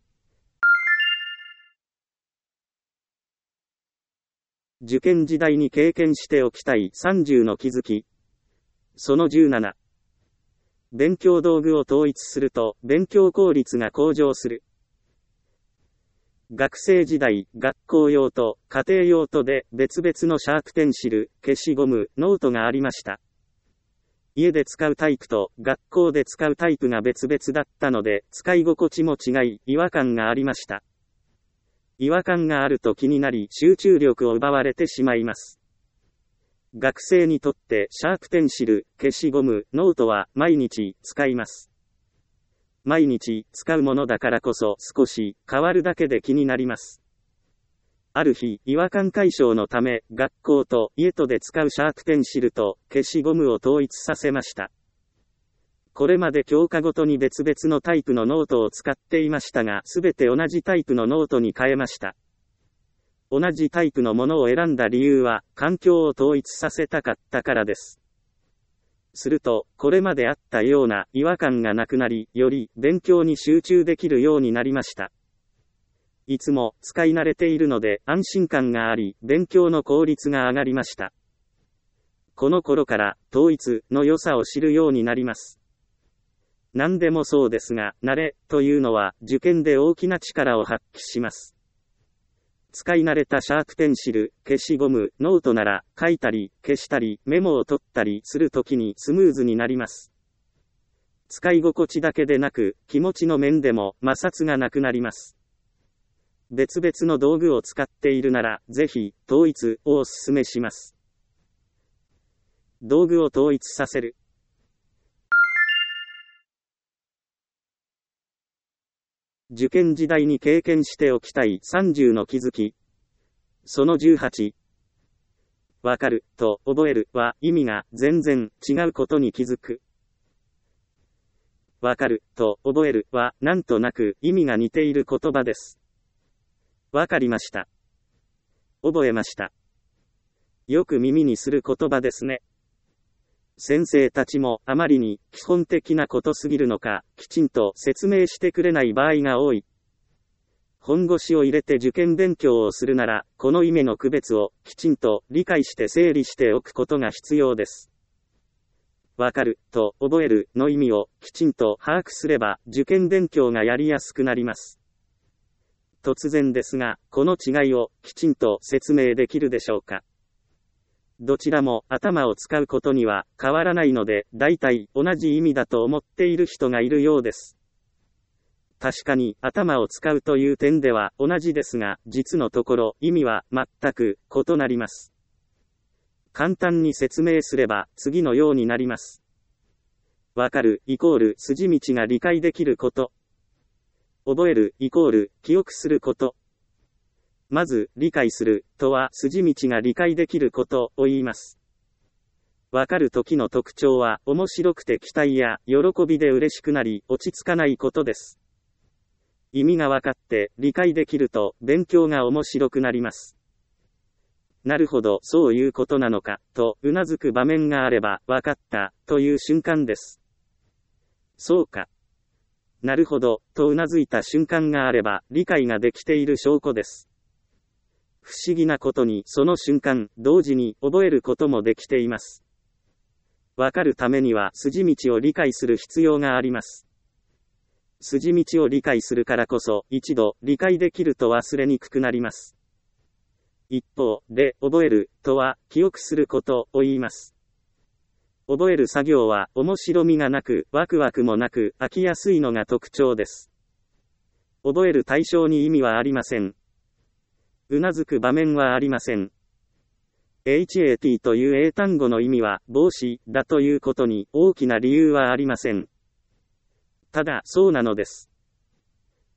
S1: 受験時代に経験しておきたいさんじゅうの気づき。そのじゅうなな。勉強道具を統一すると勉強効率が向上する。学生時代、学校用と家庭用とで別々のシャープペンシル、消しゴム、ノートがありました。家で使うタイプと学校で使うタイプが別々だったので使い心地も違い、違和感がありました。違和感があると気になり集中力を奪われてしまいます。学生にとってシャープペンシル、消しゴム、ノートは毎日使います。毎日使うものだからこそ少し変わるだけで気になります。ある日、違和感解消のため学校と家とで使うシャープペンシルと消しゴムを統一させました。これまで教科ごとに別々のタイプのノートを使っていましたが、すべて同じタイプのノートに変えました。同じタイプのものを選んだ理由は、環境を統一させたかったからです。すると、これまであったような違和感がなくなり、より勉強に集中できるようになりました。いつも使い慣れているので安心感があり、勉強の効率が上がりました。この頃から統一の良さを知るようになります。何でもそうですが、慣れというのは受験で大きな力を発揮します。使い慣れたシャープペンシル、消しゴム、ノートなら書いたり消したりメモを取ったりするときにスムーズになります。使い心地だけでなく気持ちの面でも摩擦がなくなります。別々の道具を使っているならぜひ統一をお勧めします。道具を統一させる。受験時代に経験しておきたいさんじゅうの気づき。そのじゅうはち。わかると覚えるは意味が全然違うことに気づく。わかると覚えるはなんとなく意味が似ている言葉です。わかりました。覚えました。よく耳にする言葉ですね。先生たちもあまりに基本的なことすぎるのか、きちんと説明してくれない場合が多い。本腰を入れて受験勉強をするなら、この意味の区別をきちんと理解して整理しておくことが必要です。わかると覚えるの意味をきちんと把握すれば、受験勉強がやりやすくなります。突然ですが、この違いをきちんと説明できるでしょうか。どちらも頭を使うことには変わらないので、大体同じ意味だと思っている人がいるようです。確かに頭を使うという点では同じですが、実のところ意味は全く異なります。簡単に説明すれば次のようになります。わかるイコール筋道が理解できること。覚えるイコール記憶すること。まず、理解するとは筋道が理解できることを言います。わかる時の特徴は面白くて期待や喜びで嬉しくなり落ち着かないことです。意味が分かって理解できると勉強が面白くなります。なるほど、そういうことなのかとうなずく場面があれば分かったという瞬間です。そうか。なるほどとうなずいた瞬間があれば理解ができている証拠です。不思議なことにその瞬間、同時に覚えることもできています。わかるためには筋道を理解する必要があります。筋道を理解するからこそ、一度理解できると忘れにくくなります。一方で、覚えるとは記憶することを言います。覚える作業は面白みがなく、ワクワクもなく、飽きやすいのが特徴です。覚える対象に意味はありません。うなずく場面はありません。hat という英単語の意味は帽子だということに大きな理由はありません。ただそうなのです。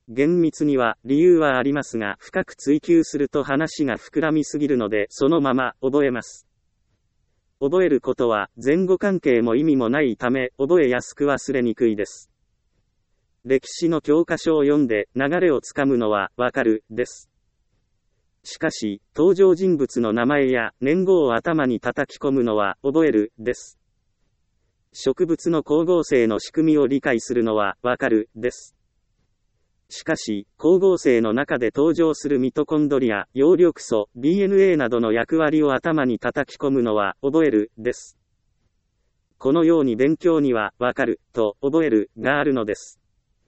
S1: 厳密には理由はありますが、深く追求すると話が膨らみすぎるので、そのまま覚えます。覚えることは前後関係も意味もないため、覚えやすく忘れにくいです。歴史の教科書を読んで流れをつかむのはわかるです。しかし、登場人物の名前や年号を頭に叩き込むのは覚えるです。植物の光合成の仕組みを理解するのはわかるです。しかし、光合成の中で登場するミトコンドリア、葉緑素、ディーエヌエー などの役割を頭に叩き込むのは覚えるです。このように勉強にはわかると覚えるがあるのです。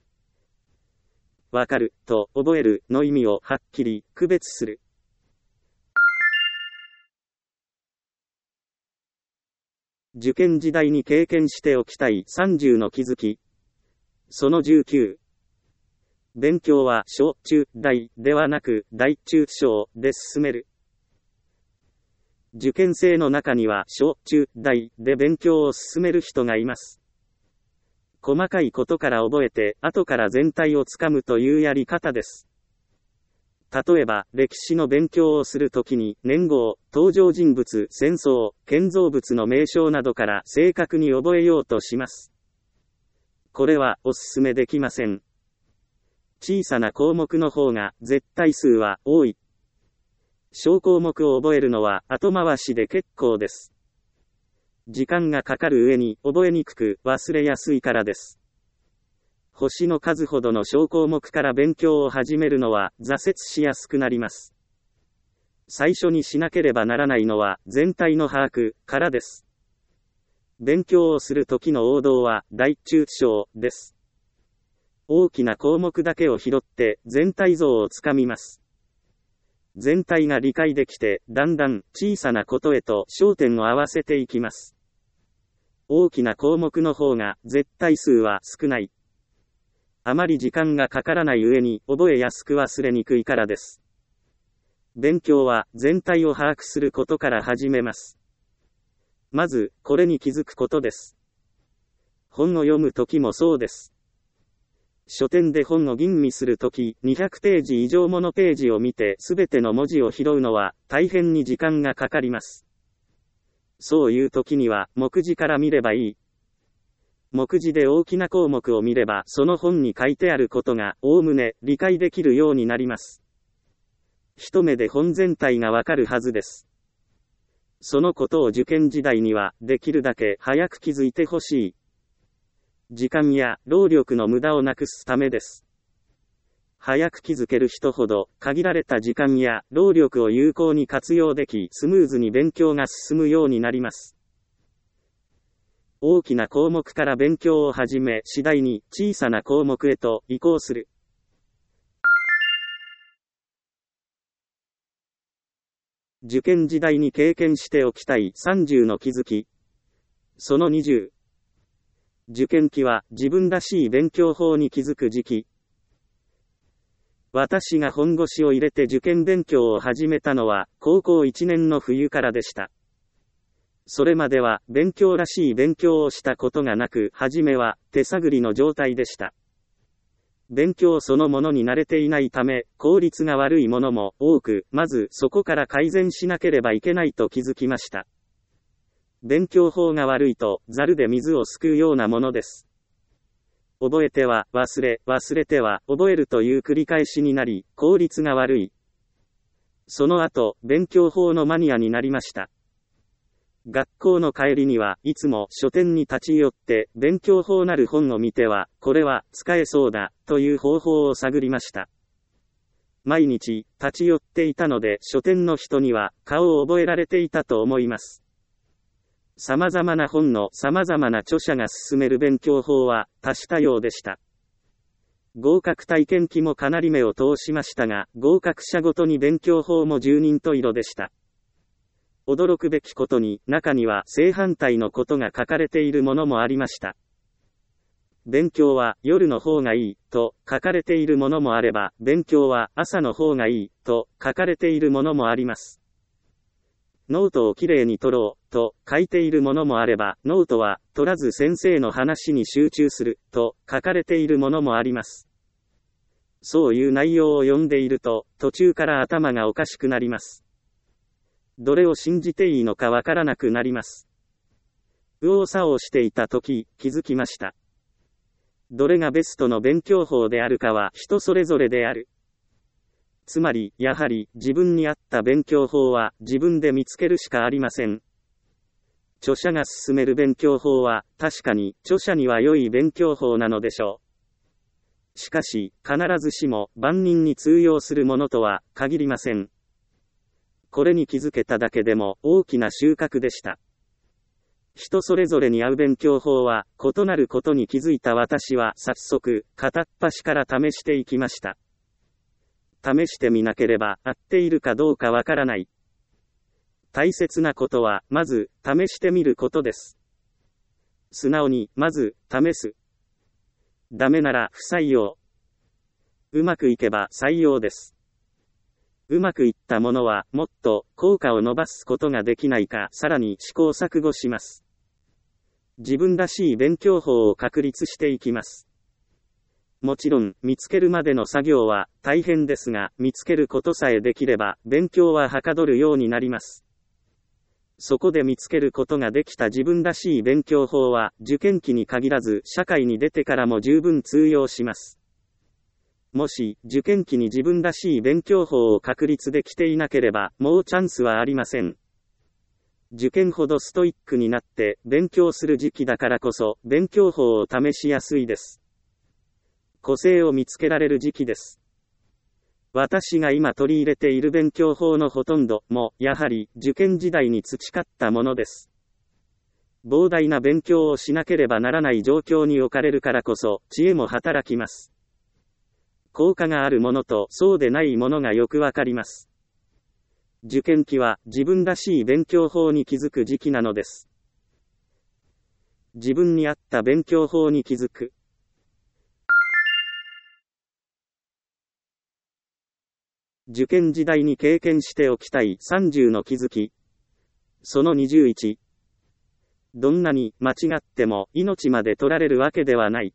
S1: わかると覚えるの意味をはっきり区別する。受験時代に経験しておきたいさんじゅうの気づき。そのじゅうきゅう。勉強は小、中、大ではなく大、中、小で進める。受験生の中には小、中、大で勉強を進める人がいます。細かいことから覚えて後から全体をつかむというやり方です。例えば、歴史の勉強をするときに年号、登場人物、戦争、建造物の名称などから正確に覚えようとします。これはお勧めできません。小さな項目の方が絶対数は多い。小項目を覚えるのは後回しで結構です。時間がかかる上に覚えにくく忘れやすいからです。星の数ほどの小項目から勉強を始めるのは挫折しやすくなります。最初にしなければならないのは全体の把握からです。勉強をする時の王道は大、中、小です。大きな項目だけを拾って全体像をつかみます。全体が理解できて、だんだん小さなことへと焦点を合わせていきます。大きな項目の方が絶対数は少ない。あまり時間がかからない上に覚えやすく忘れにくいからです。勉強は全体を把握することから始めます。まず、これに気づくことです。本を読むときもそうです。書店で本を吟味するとき、にひゃくページ以上ものページを見てすべての文字を拾うのは大変に時間がかかります。そういうときには目次から見ればいい。目次で大きな項目を見ればその本に書いてあることがおおむね理解できるようになります。一目で本全体がわかるはずです。そのことを受験時代にはできるだけ早く気づいてほしい。時間や労力の無駄をなくすためです。早く気づける人ほど限られた時間や労力を有効に活用でき、スムーズに勉強が進むようになります。大きな項目から勉強を始め、次第に小さな項目へと移行する。受験時代に経験しておきたいさんじゅうの気づき。そのにじゅう。受験期は自分らしい勉強法に気づく時期。私が本腰を入れて受験勉強を始めたのは高校いちねんの冬からでした。それまでは勉強らしい勉強をしたことがなく、初めは手探りの状態でした。勉強そのものに慣れていないため、効率が悪いものも多く、まずそこから改善しなければいけないと気づきました。勉強法が悪いと、ザルで水をすくうようなものです。覚えては忘れ、忘れては覚えるという繰り返しになり、効率が悪い。その後、勉強法のマニアになりました。学校の帰りにはいつも書店に立ち寄って、勉強法なる本を見ては、これは使えそうだ、という方法を探りました。毎日、立ち寄っていたので、書店の人には顔を覚えられていたと思います。様々な本の様々な著者が勧める勉強法は多種多様でした。合格体験記もかなり目を通しましたが、合格者ごとに勉強法も十人十色でした。驚くべきことに、中には正反対のことが書かれているものもありました。勉強は夜の方がいい、と書かれているものもあれば、勉強は朝の方がいい、と書かれているものもあります。ノートをきれいに取ろう、と書いているものもあれば、ノートは取らず先生の話に集中する、と書かれているものもあります。 そういう内容を読んでいると、途中から頭がおかしくなります。どれを信じていいのかわからなくなります。右往左往していた時、気づきました。どれがベストの勉強法であるかは人それぞれである。つまり、やはり、自分に合った勉強法は自分で見つけるしかありません。著者が勧める勉強法は、確かに、著者には良い勉強法なのでしょう。しかし、必ずしも、万人に通用するものとは、限りません。これに気づけただけでも、大きな収穫でした。人それぞれに合う勉強法は、異なることに気づいた私は、早速、片っ端から試していきました。試してみなければ、合っているかどうかわからない。大切なことは、まず、試してみることです。素直に、まず、試す。ダメなら、不採用。うまくいけば、採用です。うまくいったものは、もっと、効果を伸ばすことができないか、さらに試行錯誤します。自分らしい勉強法を確立していきます。もちろん、見つけるまでの作業は、大変ですが、見つけることさえできれば、勉強ははかどるようになります。そこで見つけることができた自分らしい勉強法は、受験期に限らず、社会に出てからも十分通用します。もし、受験期に自分らしい勉強法を確立できていなければ、もうチャンスはありません。受験ほどストイックになって、勉強する時期だからこそ、勉強法を試しやすいです。個性を見つけられる時期です。私が今取り入れている勉強法のほとんども、やはり、受験時代に培ったものです。膨大な勉強をしなければならない状況に置かれるからこそ、知恵も働きます。効果があるものとそうでないものがよくわかります。受験期は自分らしい勉強法に気づく時期なのです。自分に合った勉強法に気づく。受験時代に経験しておきたいさんじゅうの気づき。そのにじゅういち。どんなに間違っても命まで取られるわけではない。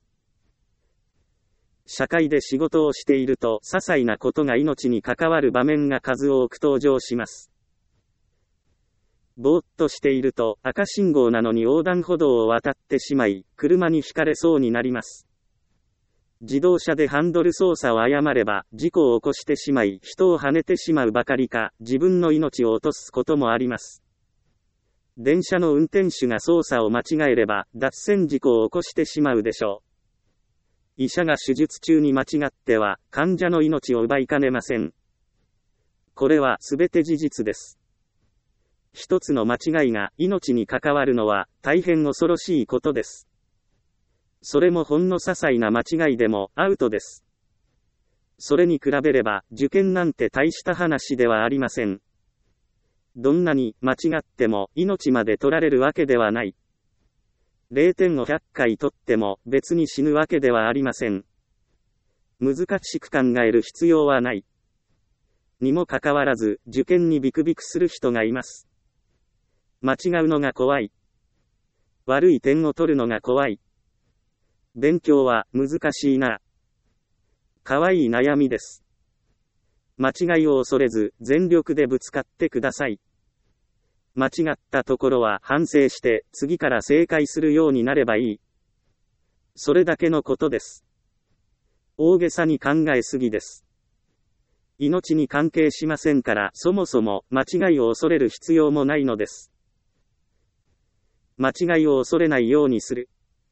S1: 社会で仕事をしていると、些細なことが命に関わる場面が数多く登場します。ぼーっとしていると、赤信号なのに横断歩道を渡ってしまい、車にひかれそうになります。自動車でハンドル操作を誤れば、事故を起こしてしまい、人を跳ねてしまうばかりか、自分の命を落とすこともあります。電車の運転手が操作を間違えれば、脱線事故を起こしてしまうでしょう。医者が手術中に間違っては、患者の命を奪いかねません。これはすべて事実です。一つの間違いが命に関わるのは、大変恐ろしいことです。それもほんの些細な間違いでもアウトです。それに比べれば、受験なんて大した話ではありません。どんなに間違っても命まで取られるわけではない。れいてんをひゃっかい取っても別に死ぬわけではありません。難しく考える必要はない。にもかかわらず、受験にビクビクする人がいます。間違うのが怖い。悪い点を取るのが怖い。勉強は難しいな。かわいい悩みです。間違いを恐れず全力でぶつかってください。間違ったところは反省して次から正解するようになればいい。それだけのことです。大げさに考えすぎです。命に関係しませんからそもそも間違いを恐れる必要もないのです。間違いを恐れないようにする。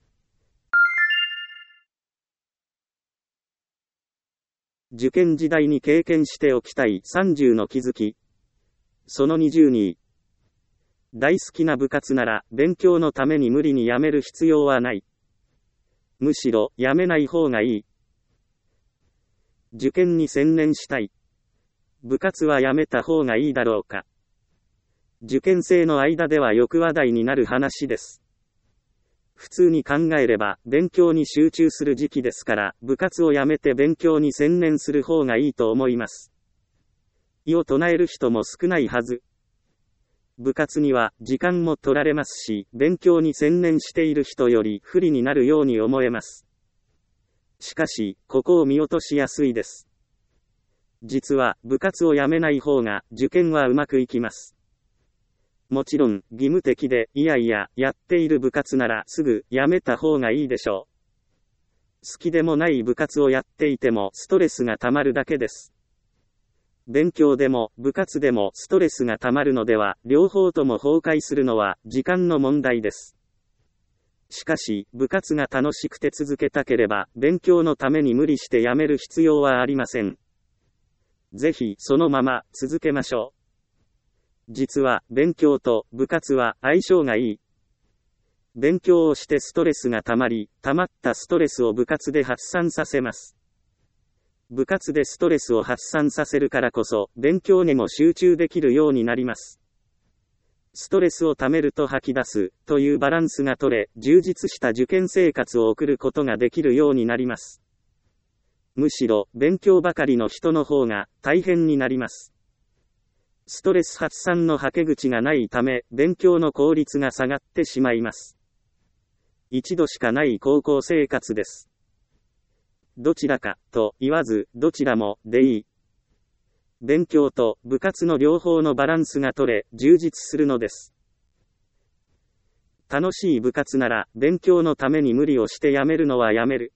S1: 受験時代に経験しておきたいさんじゅうの気づき。そのにじゅうに。大好きな部活なら勉強のために無理にやめる必要はない。むしろやめない方がいい。受験に専念したい。部活はやめた方がいいだろうか。受験生の間ではよく話題になる話です。普通に考えれば、勉強に集中する時期ですから、部活をやめて勉強に専念する方がいいと思います。異を唱える人も少ないはず。部活には時間も取られますし、勉強に専念している人より不利になるように思えます。 しかし、ここを見落としやすいです。実は、部活を辞めない方が、受験はうまくいきます。もちろん、義務的で、いやいや、やっている部活なら、すぐ、辞めた方がいいでしょう。好きでもない部活をやっていても、ストレスがたまるだけです。勉強でも、部活でも、ストレスがたまるのでは、両方とも崩壊するのは、時間の問題です。しかし、部活が楽しくて続けたければ、勉強のために無理してやめる必要はありません。ぜひ、そのまま、続けましょう。実は、勉強と部活は相性がいい。勉強をしてストレスがたまり、たまったストレスを部活で発散させます。部活でストレスを発散させるからこそ、勉強にも集中できるようになります。ストレスをためると吐き出す、というバランスが取れ、充実した受験生活を送ることができるようになります。むしろ、勉強ばかりの人の方が、大変になります。ストレス発散のはけ口がないため、勉強の効率が下がってしまいます。一度しかない高校生活です。どちらか、と言わず、どちらも、でいい。勉強と部活の両方のバランスが取れ、充実するのです。楽しい部活なら、勉強のために無理をしてやめるのはやめる。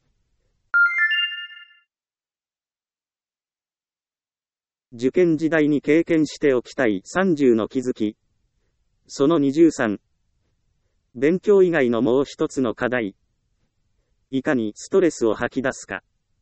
S1: 受験時代に経験しておきたいさんじゅうの気づき。そのにじゅうさん。勉強以外のもう一つの課題。いかにストレスを吐き出すか。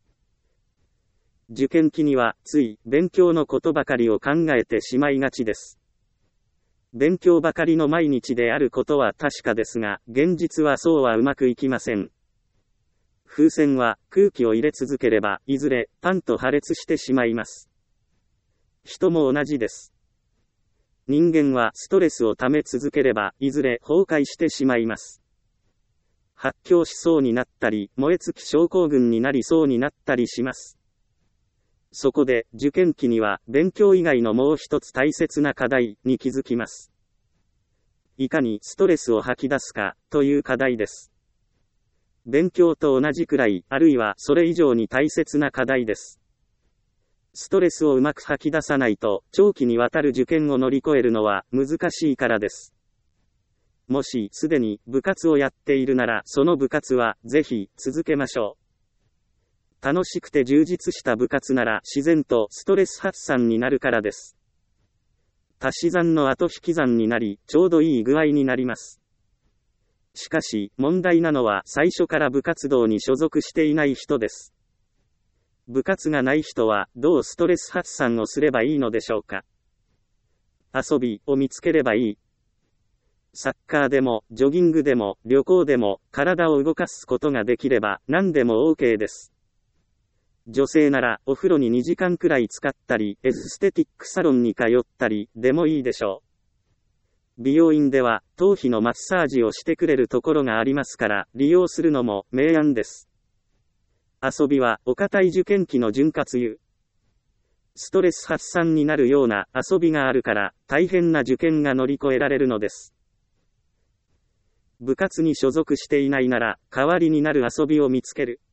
S1: 受験期には、つい、勉強のことばかりを考えてしまいがちです。勉強ばかりの毎日であることは確かですが、現実はそうはうまくいきません。風船は、空気を入れ続ければ、いずれ、パンと破裂してしまいます。人も同じです。人間は、ストレスを溜め続ければ、いずれ、崩壊してしまいます。発狂しそうになったり、燃え尽き症候群になりそうになったりします。そこで、受験期には、勉強以外のもう一つ大切な課題に気づきます。いかにストレスを吐き出すか、という課題です。勉強と同じくらい、あるいはそれ以上に大切な課題です。ストレスをうまく吐き出さないと、長期にわたる受験を乗り越えるのは、難しいからです。もし、すでに部活をやっているなら、その部活は、ぜひ、続けましょう。楽しくて充実した部活なら自然とストレス発散になるからです。足し算の後引き算になり、ちょうどいい具合になります。しかし、問題なのは最初から部活動に所属していない人です。部活がない人はどうストレス発散をすればいいのでしょうか。遊びを見つければいい。サッカーでも、ジョギングでも、旅行でも、体を動かすことができれば、何でも OK です。女性なら、お風呂ににじかんくらい使ったり、エステティックサロンに通ったり、でもいいでしょう。美容院では、頭皮のマッサージをしてくれるところがありますから、利用するのも、明暗です。遊びは、お堅い受験期の潤滑油。ストレス発散になるような遊びがあるから、大変な受験が乗り越えられるのです。部活に所属していないなら、代わりになる遊びを見つける。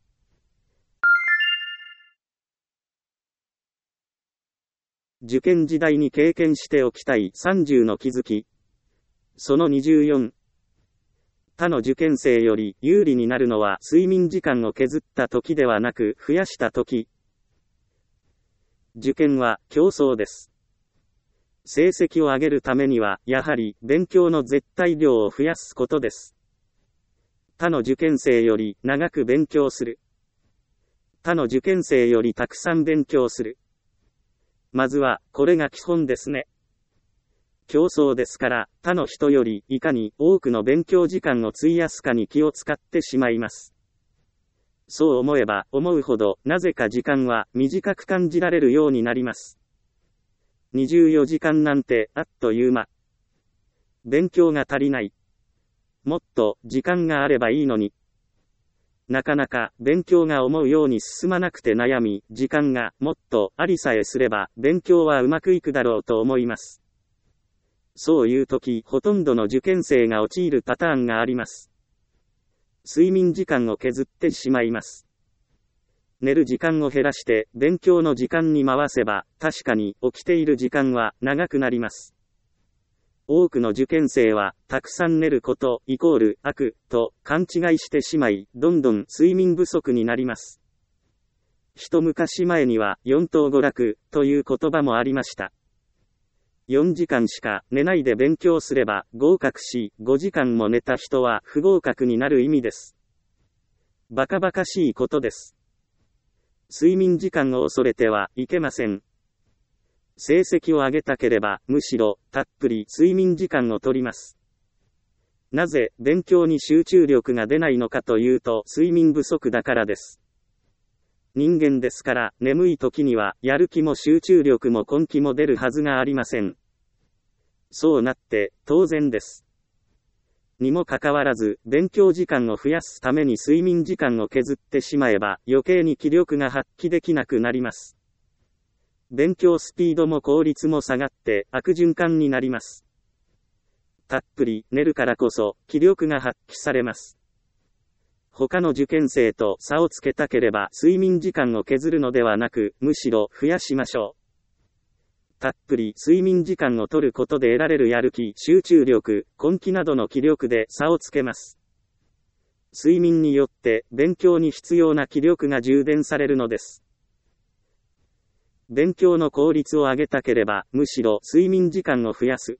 S1: 受験時代に経験しておきたいさんじゅうの気づき。そのにじゅうよん。他の受験生より有利になるのは睡眠時間を削った時ではなく増やした時。受験は競争です。成績を上げるためには、やはり勉強の絶対量を増やすことです。他の受験生より長く勉強する。他の受験生よりたくさん勉強する。まずは、これが基本ですね。競争ですから、他の人よりいかに多くの勉強時間を費やすかに気を使ってしまいます。そう思えば思うほど、なぜか時間は短く感じられるようになります。にじゅうよじかんなんてあっという間。勉強が足りない。もっと時間があればいいのに。なかなか勉強が思うように進まなくて悩み、時間がもっとありさえすれば勉強はうまくいくだろうと思います。そういう時、ほとんどの受験生が陥るパターンがあります。睡眠時間を削ってしまいます。 寝る時間を減らして勉強の時間に回せば、確かに起きている時間は長くなります。多くの受験生は、たくさん寝ることイコール悪と勘違いしてしまい、どんどん睡眠不足になります。一昔前には四等娯楽という言葉もありました。よんじかんしか寝ないで勉強すれば合格し、ごじかんも寝た人は不合格になる意味です。バカバカしいことです。睡眠時間を恐れてはいけません。成績を上げたければ、むしろ、たっぷり睡眠時間を取ります。なぜ、勉強に集中力が出ないのかというと、睡眠不足だからです。人間ですから、眠い時には、やる気も集中力も根気も出るはずがありません。そうなって、当然です。にもかかわらず、勉強時間を増やすために睡眠時間を削ってしまえば、余計に気力が発揮できなくなります。勉強スピードも効率も下がって、悪循環になります。たっぷり寝るからこそ、気力が発揮されます。他の受験生と差をつけたければ、睡眠時間を削るのではなく、むしろ増やしましょう。たっぷり睡眠時間を取ることで得られるやる気、集中力、根気などの気力で差をつけます。睡眠によって勉強に必要な気力が充電されるのです。勉強の効率を上げたければ、むしろ睡眠時間を増やす。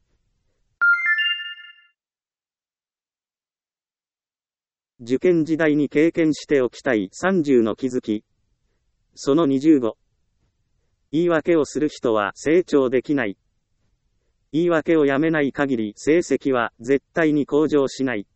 S1: 受験時代に経験しておきたいさんじゅうの気づき。そのにじゅうご。言い訳をする人は成長できない。言い訳をやめない限り成績は絶対に向上しない。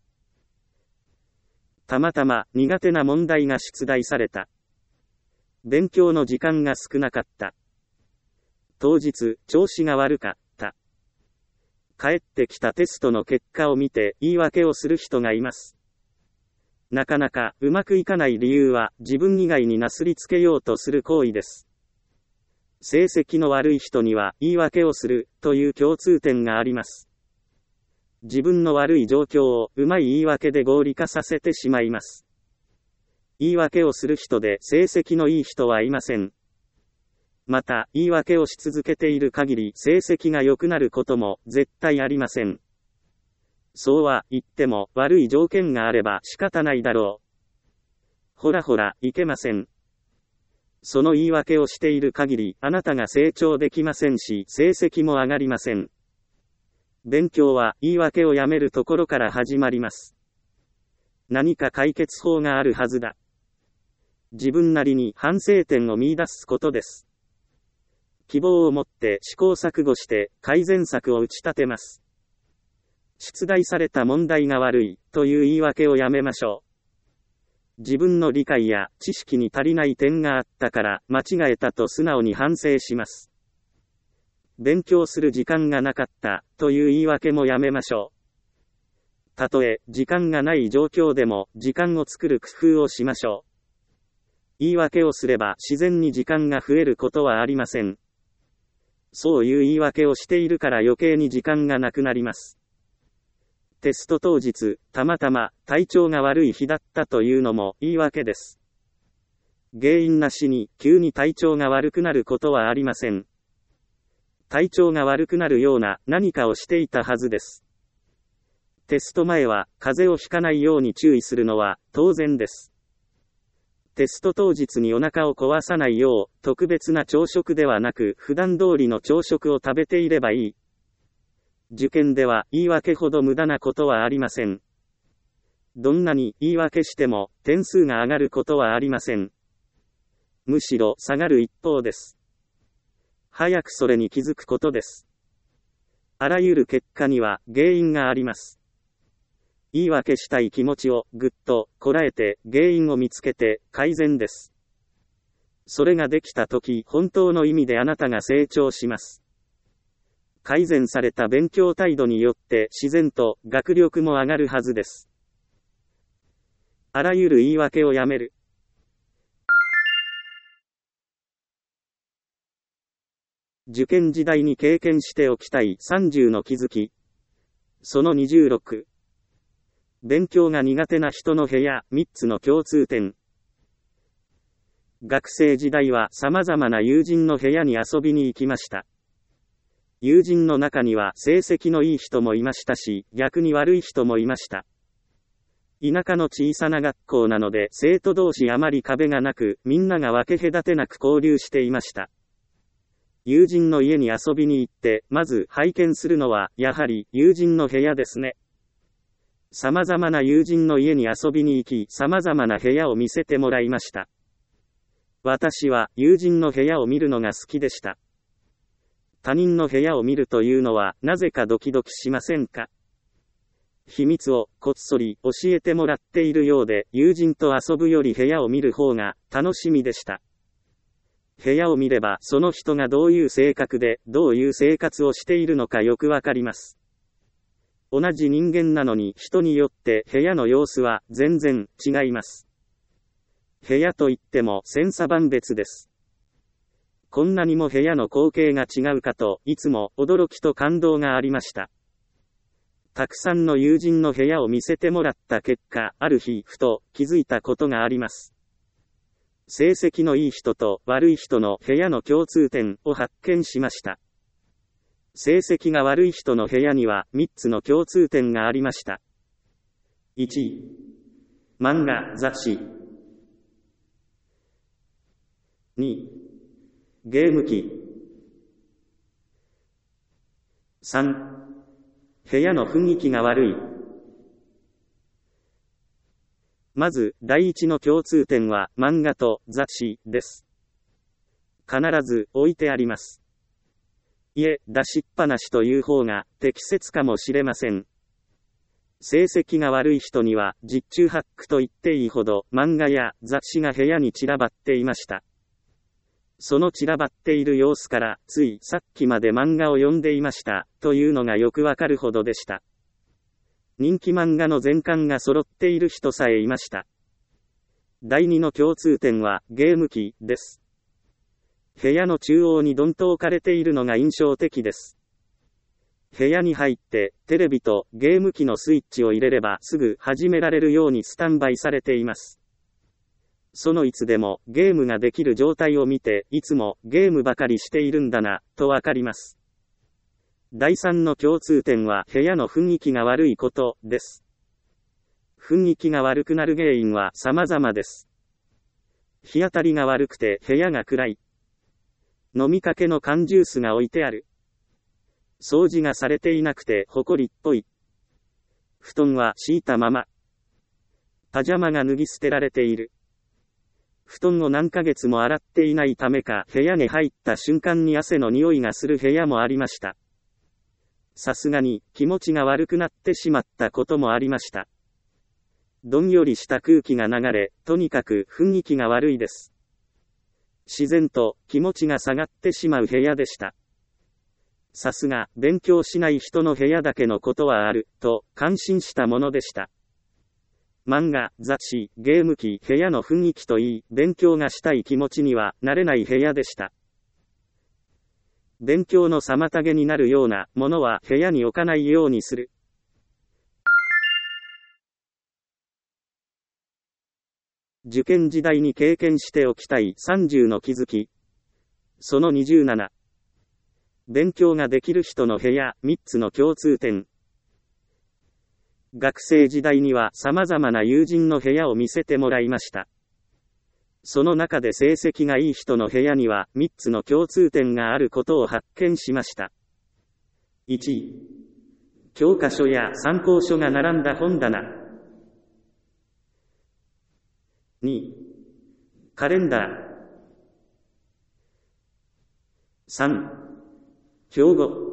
S1: たまたま苦手な問題が出題された。勉強の時間が少なかった。当日調子が悪かった。帰ってきたテストの結果を見て言い訳をする人がいます。なかなかうまくいかない理由は自分以外になすりつけようとする行為です。成績の悪い人には言い訳をするという共通点があります。自分の悪い状況をうまい言い訳で合理化させてしまいます。言い訳をする人で成績のいい人はいません。また、言い訳をし続けている限り成績が良くなることも絶対ありません。そうは言っても悪い条件があれば仕方ないだろう。ほらほら、いけません。その言い訳をしている限り、あなたが成長できませんし、成績も上がりません。勉強は言い訳をやめるところから始まります。何か解決法があるはずだ。自分なりに反省点を見出すことです。希望を持って試行錯誤して改善策を打ち立てます。出題された問題が悪いという言い訳をやめましょう。自分の理解や知識に足りない点があったから間違えたと素直に反省します。勉強する時間がなかったという言い訳もやめましょう。たとえ時間がない状況でも時間を作る工夫をしましょう。言い訳をすれば自然に時間が増えることはありません。そういう言い訳をしているから余計に時間がなくなります。テスト当日、たまたま体調が悪い日だったというのも言い訳です。原因なしに急に体調が悪くなることはありません。体調が悪くなるような何かをしていたはずです。テスト前は風邪をひかないように注意するのは当然です。テスト当日にお腹を壊さないよう特別な朝食ではなく普段通りの朝食を食べていればいい。受験では言い訳ほど無駄なことはありません。どんなに言い訳しても点数が上がることはありません。むしろ下がる一方です。早くそれに気づくことです。あらゆる結果には原因があります。言い訳したい気持ちをぐっとこらえて原因を見つけて改善です。それができたとき本当の意味であなたが成長します。改善された勉強態度によって自然と学力も上がるはずです。あらゆる言い訳をやめる。受験時代に経験しておきたいさんじゅうの気づき。そのにじゅうろく。勉強が苦手な人の部屋みっつの共通点。 学生時代は様々な友人の部屋に遊びに行きました。友人の中には成績のいい人もいましたし、逆に悪い人もいました。田舎の小さな学校なので生徒同士あまり壁がなく、みんなが分け隔てなく交流していました。友人の家に遊びに行って、まず拝見するのは、やはり友人の部屋ですね。様々な友人の家に遊びに行き、様々な部屋を見せてもらいました。私は友人の部屋を見るのが好きでした。他人の部屋を見るというのは、なぜかドキドキしませんか？秘密をこっそり教えてもらっているようで、友人と遊ぶより部屋を見る方が楽しみでした。部屋を見れば、その人がどういう性格で、どういう生活をしているのかよくわかります。同じ人間なのに、人によって部屋の様子は全然違います。部屋といっても千差万別です。こんなにも部屋の光景が違うかと、いつも驚きと感動がありました。たくさんの友人の部屋を見せてもらった結果、ある日、ふと気づいたことがあります。成績のいい人と悪い人の部屋の共通点を発見しました。成績が悪い人の部屋にはみっつの共通点がありました。いち、漫画、雑誌。に、ゲーム機。さん、部屋の雰囲気が悪い。まず、第一の共通点は漫画と雑誌です。必ず置いてあります。いえ、出しっぱなしという方が適切かもしれません。成績が悪い人には十中八九と言っていいほど漫画や雑誌が部屋に散らばっていました。その散らばっている様子から、ついさっきまで漫画を読んでいました、というのがよくわかるほどでした。人気漫画の全巻が揃っている人さえいました。第二の共通点はゲーム機です。部屋の中央にドンと置かれているのが印象的です。部屋に入って、テレビとゲーム機のスイッチを入れればすぐ始められるようにスタンバイされています。そのいつでもゲームができる状態を見て、いつもゲームばかりしているんだな、とわかります。第三の共通点は部屋の雰囲気が悪いことです。雰囲気が悪くなる原因は様々です。日当たりが悪くて部屋が暗い。飲みかけの缶ジュースが置いてある。掃除がされていなくて埃っぽい。布団は敷いたまま。パジャマが脱ぎ捨てられている。布団を何ヶ月も洗っていないためか、部屋に入った瞬間に汗の匂いがする部屋もありました。さすがに気持ちが悪くなってしまったこともありました。どんよりした空気が流れ、とにかく雰囲気が悪いです。自然と気持ちが下がってしまう部屋でした。さすが勉強しない人の部屋だけのことはある、と感心したものでした。漫画、雑誌、ゲーム機、部屋の雰囲気といい、勉強がしたい気持ちにはなれない部屋でした。勉強の妨げになるようなものは部屋に置かないようにする。受験時代に経験しておきたいさんじゅうの気づき。そのにじゅうなな。勉強ができる人の部屋、みっつの共通点。学生時代には様々な友人の部屋を見せてもらいました。その中で成績がいい人の部屋にはみっつの共通点があることを発見しました。いち、教科書や参考書が並んだ本棚。に、カレンダー。さん、標語。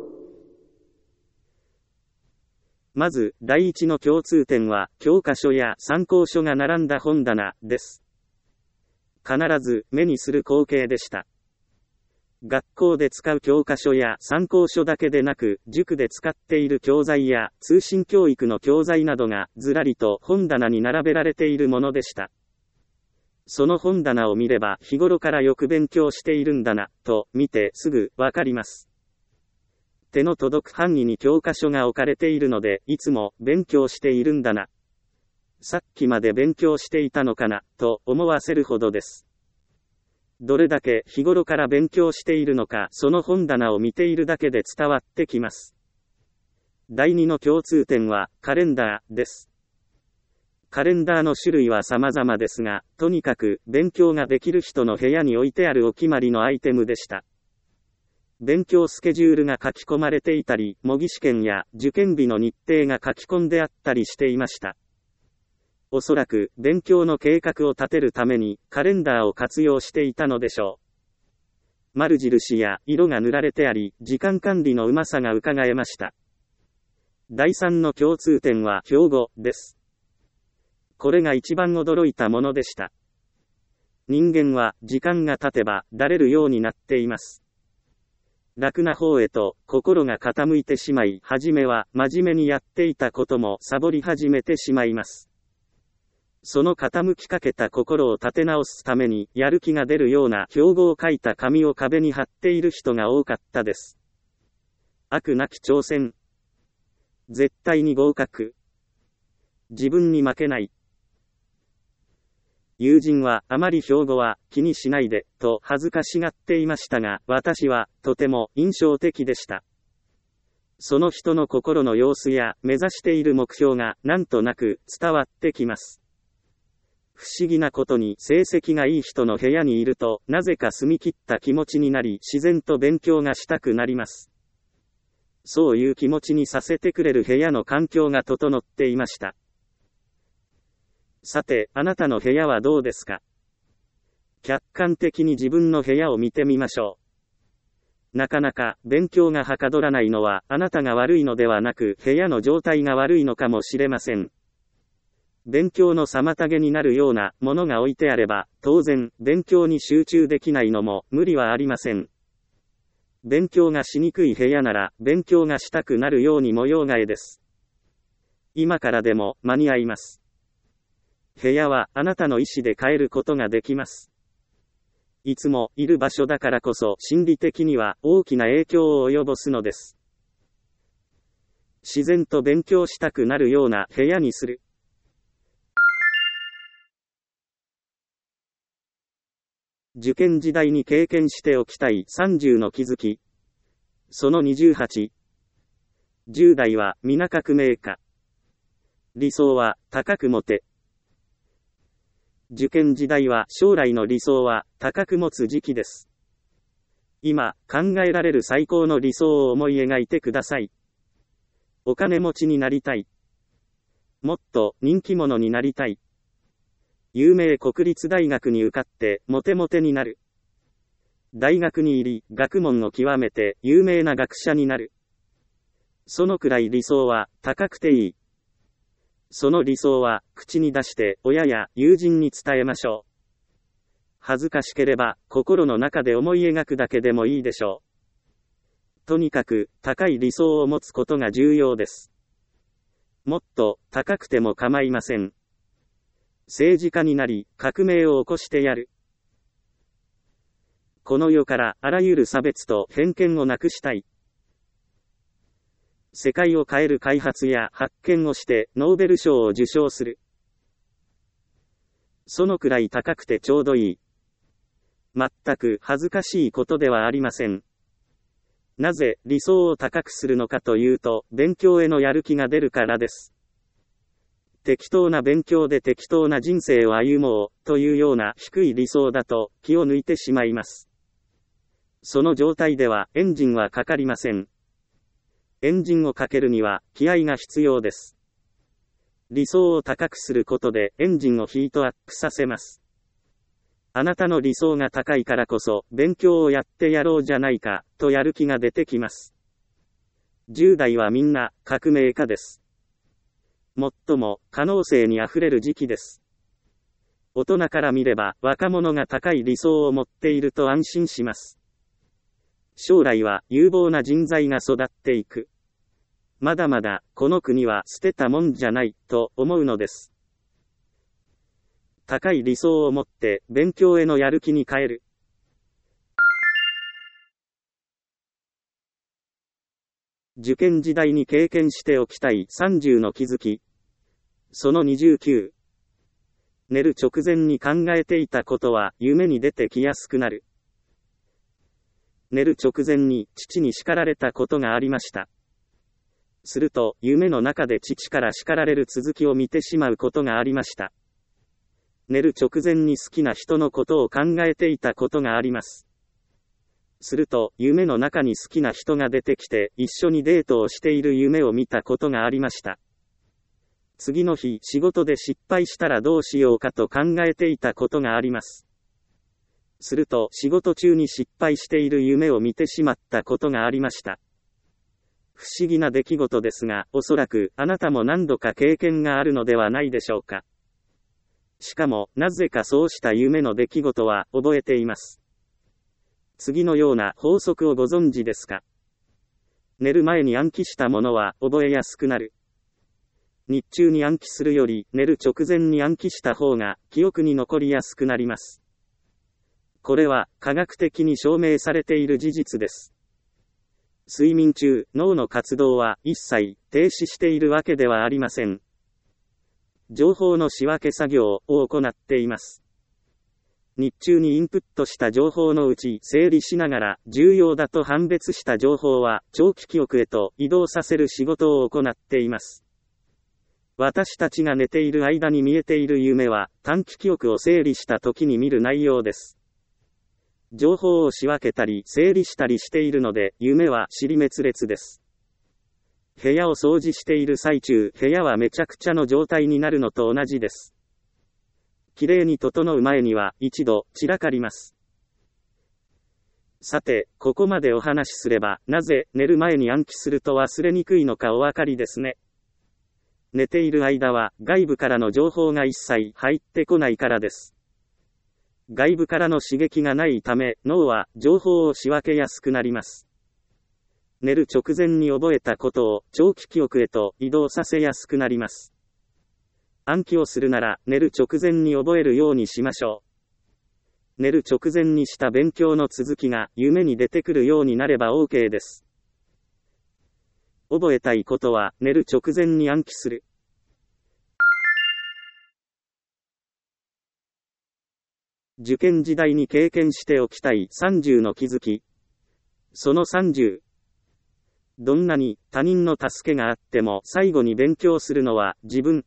S1: まず、第一の共通点は、教科書や参考書が並んだ本棚です。必ず目にする光景でした。学校で使う教科書や参考書だけでなく、塾で使っている教材や通信教育の教材などがずらりと本棚に並べられているものでした。その本棚を見れば日頃からよく勉強しているんだな、と見てすぐわかります。手の届く範囲に教科書が置かれているので、いつも勉強しているんだな。さっきまで勉強していたのかな、と思わせるほどです。 どれだけ日頃から勉強しているのか、その本棚を見ているだけで伝わってきます。だいにの共通点は、カレンダーです。カレンダーの種類は様々ですが、とにかく、勉強ができる人の部屋に置いてあるお決まりのアイテムでした。勉強スケジュールが書き込まれていたり、模擬試験や受験日の日程が書き込んであったりしていました。おそらく、勉強の計画を立てるために、カレンダーを活用していたのでしょう。丸印や色が塗られてあり、時間管理のうまさが伺えました。だいさんの共通点は標語です。これが一番驚いたものでした。人間は時間が経てばだれるようになっています。楽な方へと心が傾いてしまい、はじめは真面目にやっていたこともサボり始めてしまいます。その傾きかけた心を立て直すために、やる気が出るような標語を書いた紙を壁に貼っている人が多かったです。飽くなき挑戦。絶対に合格。自分に負けない。友人はあまり標語は気にしないで、と恥ずかしがっていましたが、私はとても印象的でした。その人の心の様子や目指している目標がなんとなく伝わってきます。不思議なことに成績がいい人の部屋にいると、なぜか澄み切った気持ちになり、自然と勉強がしたくなります。そういう気持ちにさせてくれる部屋の環境が整っていました。さて、あなたの部屋はどうですか？客観的に自分の部屋を見てみましょう。なかなか勉強がはかどらないのはあなたが悪いのではなく、部屋の状態が悪いのかもしれません。勉強の妨げになるようなものが置いてあれば、当然、勉強に集中できないのも無理はありません。勉強がしにくい部屋なら、勉強がしたくなるように模様替えです。今からでも間に合います。部屋はあなたの意思で変えることができます。いつもいる場所だからこそ心理的には大きな影響を及ぼすのです。自然と勉強したくなるような部屋にする。受験時代に経験しておきたいさんじゅうの気づき。そのにじゅうはち。じゅう代は皆革命家。理想は高く持て。受験時代は将来の理想は高く持つ時期です。今考えられる最高の理想を思い描いてください。お金持ちになりたい。もっと人気者になりたい。有名国立大学に受かってモテモテになる。大学に入り学問を極めて有名な学者になる。そのくらい理想は高くていい。その理想は口に出して親や友人に伝えましょう。恥ずかしければ心の中で思い描くだけでもいいでしょう。とにかく高い理想を持つことが重要です。もっと高くても構いません。政治家になり革命を起こしてやる。この世からあらゆる差別と偏見をなくしたい。世界を変える開発や発見をしてノーベル賞を受賞する。そのくらい高くてちょうどいい。全く恥ずかしいことではありません。なぜ理想を高くするのかというと、勉強へのやる気が出るからです。適当な勉強で適当な人生を歩もうというような低い理想だと気を抜いてしまいます。その状態ではエンジンはかかりません。エンジンをかけるには気合が必要です。理想を高くすることでエンジンをヒートアップさせます。あなたの理想が高いからこそ勉強をやってやろうじゃないかとやる気が出てきます。じゅう代はみんな革命家です。最も可能性にあふれる時期です。大人から見れば若者が高い理想を持っていると安心します。将来は有望な人材が育っていく。まだまだこの国は捨てたもんじゃないと思うのです。高い理想を持って勉強へのやる気に変える。受験時代に経験しておきたいさんじゅうの気づき。そのにじゅうきゅう。 寝る直前に考えていたことは夢に出てきやすくなる。寝る直前に父に叱られたことがありました。すると、夢の中で父から叱られる続きを見てしまうことがありました。寝る直前に好きな人のことを考えていたことがあります。すると、夢の中に好きな人が出てきて、一緒にデートをしている夢を見たことがありました。次の日、仕事で失敗したらどうしようかと考えていたことがあります。すると、仕事中に失敗している夢を見てしまったことがありました。不思議な出来事ですが、おそらく、あなたも何度か経験があるのではないでしょうか。しかも、なぜかそうした夢の出来事は覚えています。次のような法則をご存知ですか？寝る前に暗記したものは覚えやすくなる。日中に暗記するより寝る直前に暗記した方が記憶に残りやすくなります。これは科学的に証明されている事実です。睡眠中、脳の活動は一切停止しているわけではありません。情報の仕分け作業を行っています。日中にインプットした情報のうち整理しながら重要だと判別した情報は長期記憶へと移動させる仕事を行っています。私たちが寝ている間に見えている夢は短期記憶を整理した時に見る内容です。情報を仕分けたり整理したりしているので夢は尻滅裂です。部屋を掃除している最中、部屋はめちゃくちゃの状態になるのと同じです。きれいに整う前には一度散らかります。さて、ここまでお話しすれば、なぜ寝る前に暗記すると忘れにくいのかお分かりですね。寝ている間は外部からの情報が一切入ってこないからです。外部からの刺激がないため、脳は情報を仕分けやすくなります。寝る直前に覚えたことを長期記憶へと移動させやすくなります。暗記をするなら寝る直前に覚えるようにしましょう。寝る直前にした勉強の続きが夢に出てくるようになれば OK です。覚えたいことは寝る直前に暗記する。受験時代に経験しておきたいさんじゅうの気づき。そのさんじゅう。どんなに他人の助けがあっても最後に勉強するのは自分。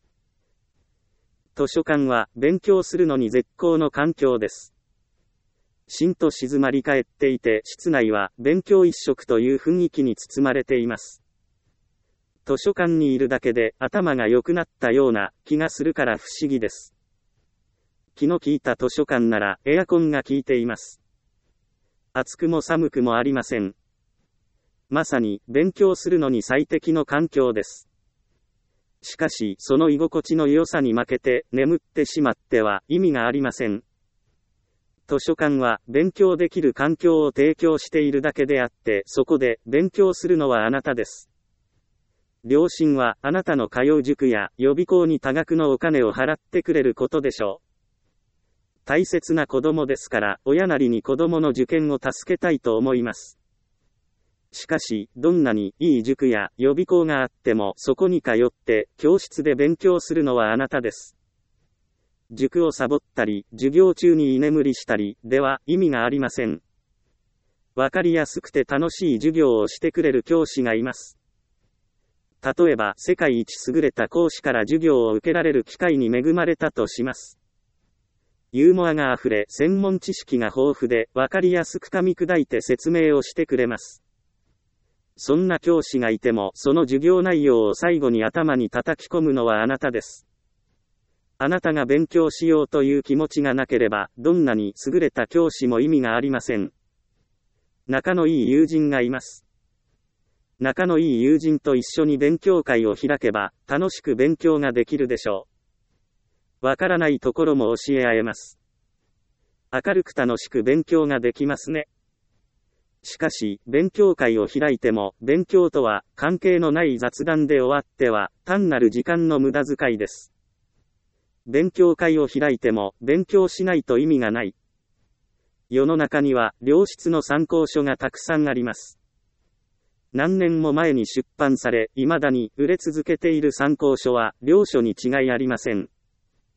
S1: 図書館は勉強するのに絶好の環境です。しんと静まり返っていて室内は勉強一色という雰囲気に包まれています。図書館にいるだけで頭が良くなったような気がするから不思議です。気の利いた図書館ならエアコンが効いています。暑くも寒くもありません。まさに勉強するのに最適の環境です。しかしその居心地の良さに負けて眠ってしまっては意味がありません。図書館は勉強できる環境を提供しているだけであって、そこで勉強するのはあなたです。両親はあなたの通う塾や予備校に多額のお金を払ってくれることでしょう。大切な子供ですから、親なりに子供の受験を助けたいと思います。しかし、どんなにいい塾や予備校があっても、そこに通って教室で勉強するのはあなたです。塾をサボったり、授業中に居眠りしたりでは意味がありません。わかりやすくて楽しい授業をしてくれる教師がいます。例えば、世界一優れた講師から授業を受けられる機会に恵まれたとします。ユーモアがあふれ、専門知識が豊富で、わかりやすく噛み砕いて説明をしてくれます。そんな教師がいても、その授業内容を最後に頭に叩き込むのはあなたです。あなたが勉強しようという気持ちがなければ、どんなに優れた教師も意味がありません。仲のいい友人がいます。仲のいい友人と一緒に勉強会を開けば、楽しく勉強ができるでしょう。わからないところも教え合えます。明るく楽しく勉強ができますね。しかし、勉強会を開いても、勉強とは関係のない雑談で終わっては、単なる時間の無駄遣いです。勉強会を開いても、勉強しないと意味がない。世の中には、良質の参考書がたくさんあります。何年も前に出版され、未だに売れ続けている参考書は、良書に違いありません。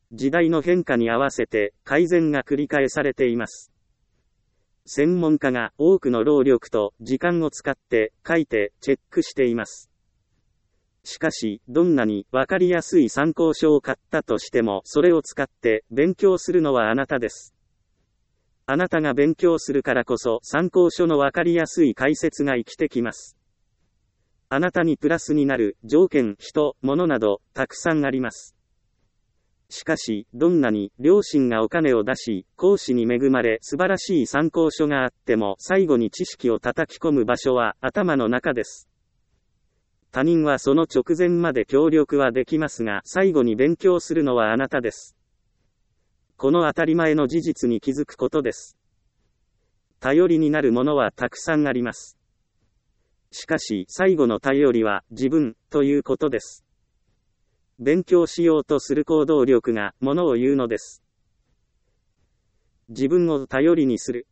S1: 時代の変化に合わせて改善が繰り返されています。専門家が多くの労力と時間を使って書いてチェックしています。しかし、どんなにわかりやすい参考書を買ったとしても、それを使って勉強するのはあなたです。あなたが勉強するからこそ参考書のわかりやすい解説が生きてきます。あなたにプラスになる条件、人、物などたくさんあります。しかし、どんなに両親がお金を出し、講師に恵まれ素晴らしい参考書があっても、最後に知識を叩き込む場所は頭の中です。他人はその直前まで協力はできますが、最後に勉強するのはあなたです。この当たり前の事実に気づくことです。頼りになるものはたくさんあります。しかし、最後の頼りは自分ということです。勉強しようとする行動力がものを言うのです。自分を頼りにする。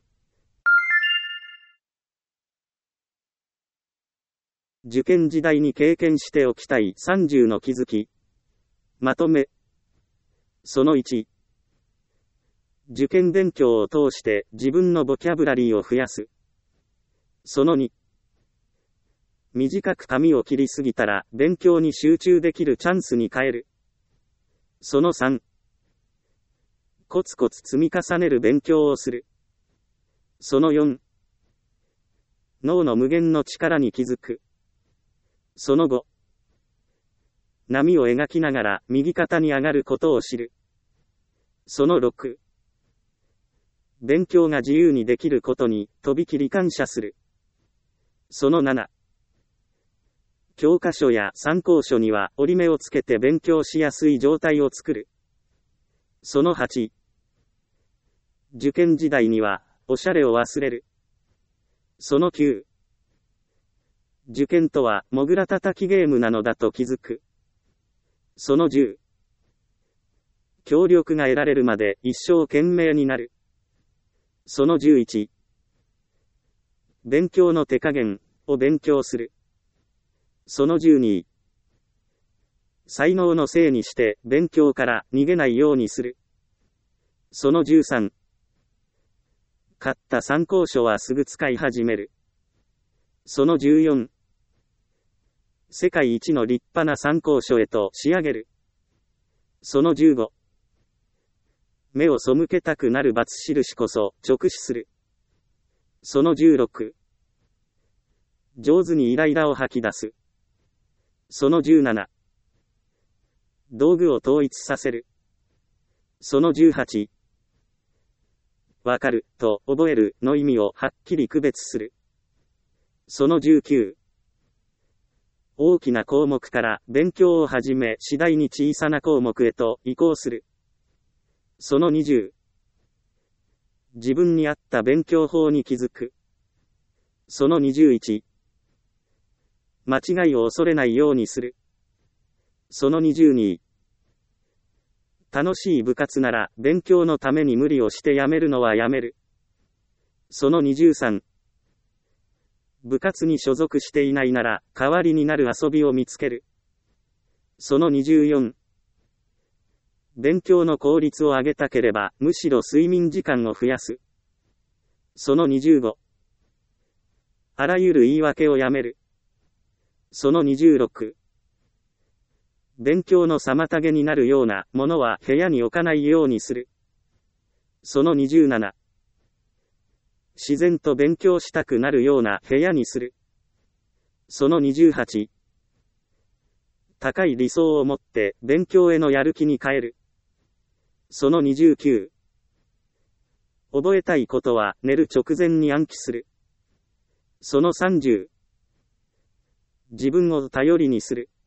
S1: 受験時代に経験しておきたいさんじゅうの気づき。まとめ。そのいち。受験勉強を通して自分のボキャブラリーを増やす。そのに。短く髪を切りすぎたら勉強に集中できるチャンスに変える。そのさん。コツコツ積み重ねる勉強をする。そのよん。脳の無限の力に気づく。そのご。波を描きながら右肩に上がることを知る。そのろく。勉強が自由にできることにとびきり感謝する。そのなな。教科書や参考書には折り目をつけて勉強しやすい状態を作る。そのはち。受験時代にはおしゃれを忘れる。そのきゅう。受験とはもぐらたたきゲームなのだと気づく。そのじゅう。協力が得られるまで一生懸命になる。そのじゅういち。勉強の手加減を勉強する。そのじゅうに。才能のせいにして勉強から逃げないようにする。そのじゅうさん。買った参考書はすぐ使い始める。そのじゅうよん。世界一の立派な参考書へと仕上げる。そのじゅうご。目を背けたくなる×印こそ直視する。そのじゅうろく。上手にイライラを吐き出す。そのじゅうなな。道具を統一させる。そのじゅうはち。わかると覚えるの意味をはっきり区別する。そのじゅうきゅう。大きな項目から勉強を始め次第に小さな項目へと移行する。そのにじゅう。自分に合った勉強法に気づく。そのにじゅういち。間違いを恐れないようにする。そのにじゅうに。楽しい部活なら勉強のために無理をしてやめるのはやめる。そのにじゅうさん。部活に所属していないなら代わりになる遊びを見つける。そのにじゅうよん。勉強の効率を上げたければむしろ睡眠時間を増やす。そのにじゅうご。あらゆる言い訳をやめる。そのにじゅうろく。勉強の妨げになるようなものは部屋に置かないようにする。そのにじゅうなな。自然と勉強したくなるような部屋にする。そのにじゅうはち。高い理想を持って勉強へのやる気に変える。そのにじゅうきゅう。覚えたいことは寝る直前に暗記する。そのさんじゅう。自分を頼りにする。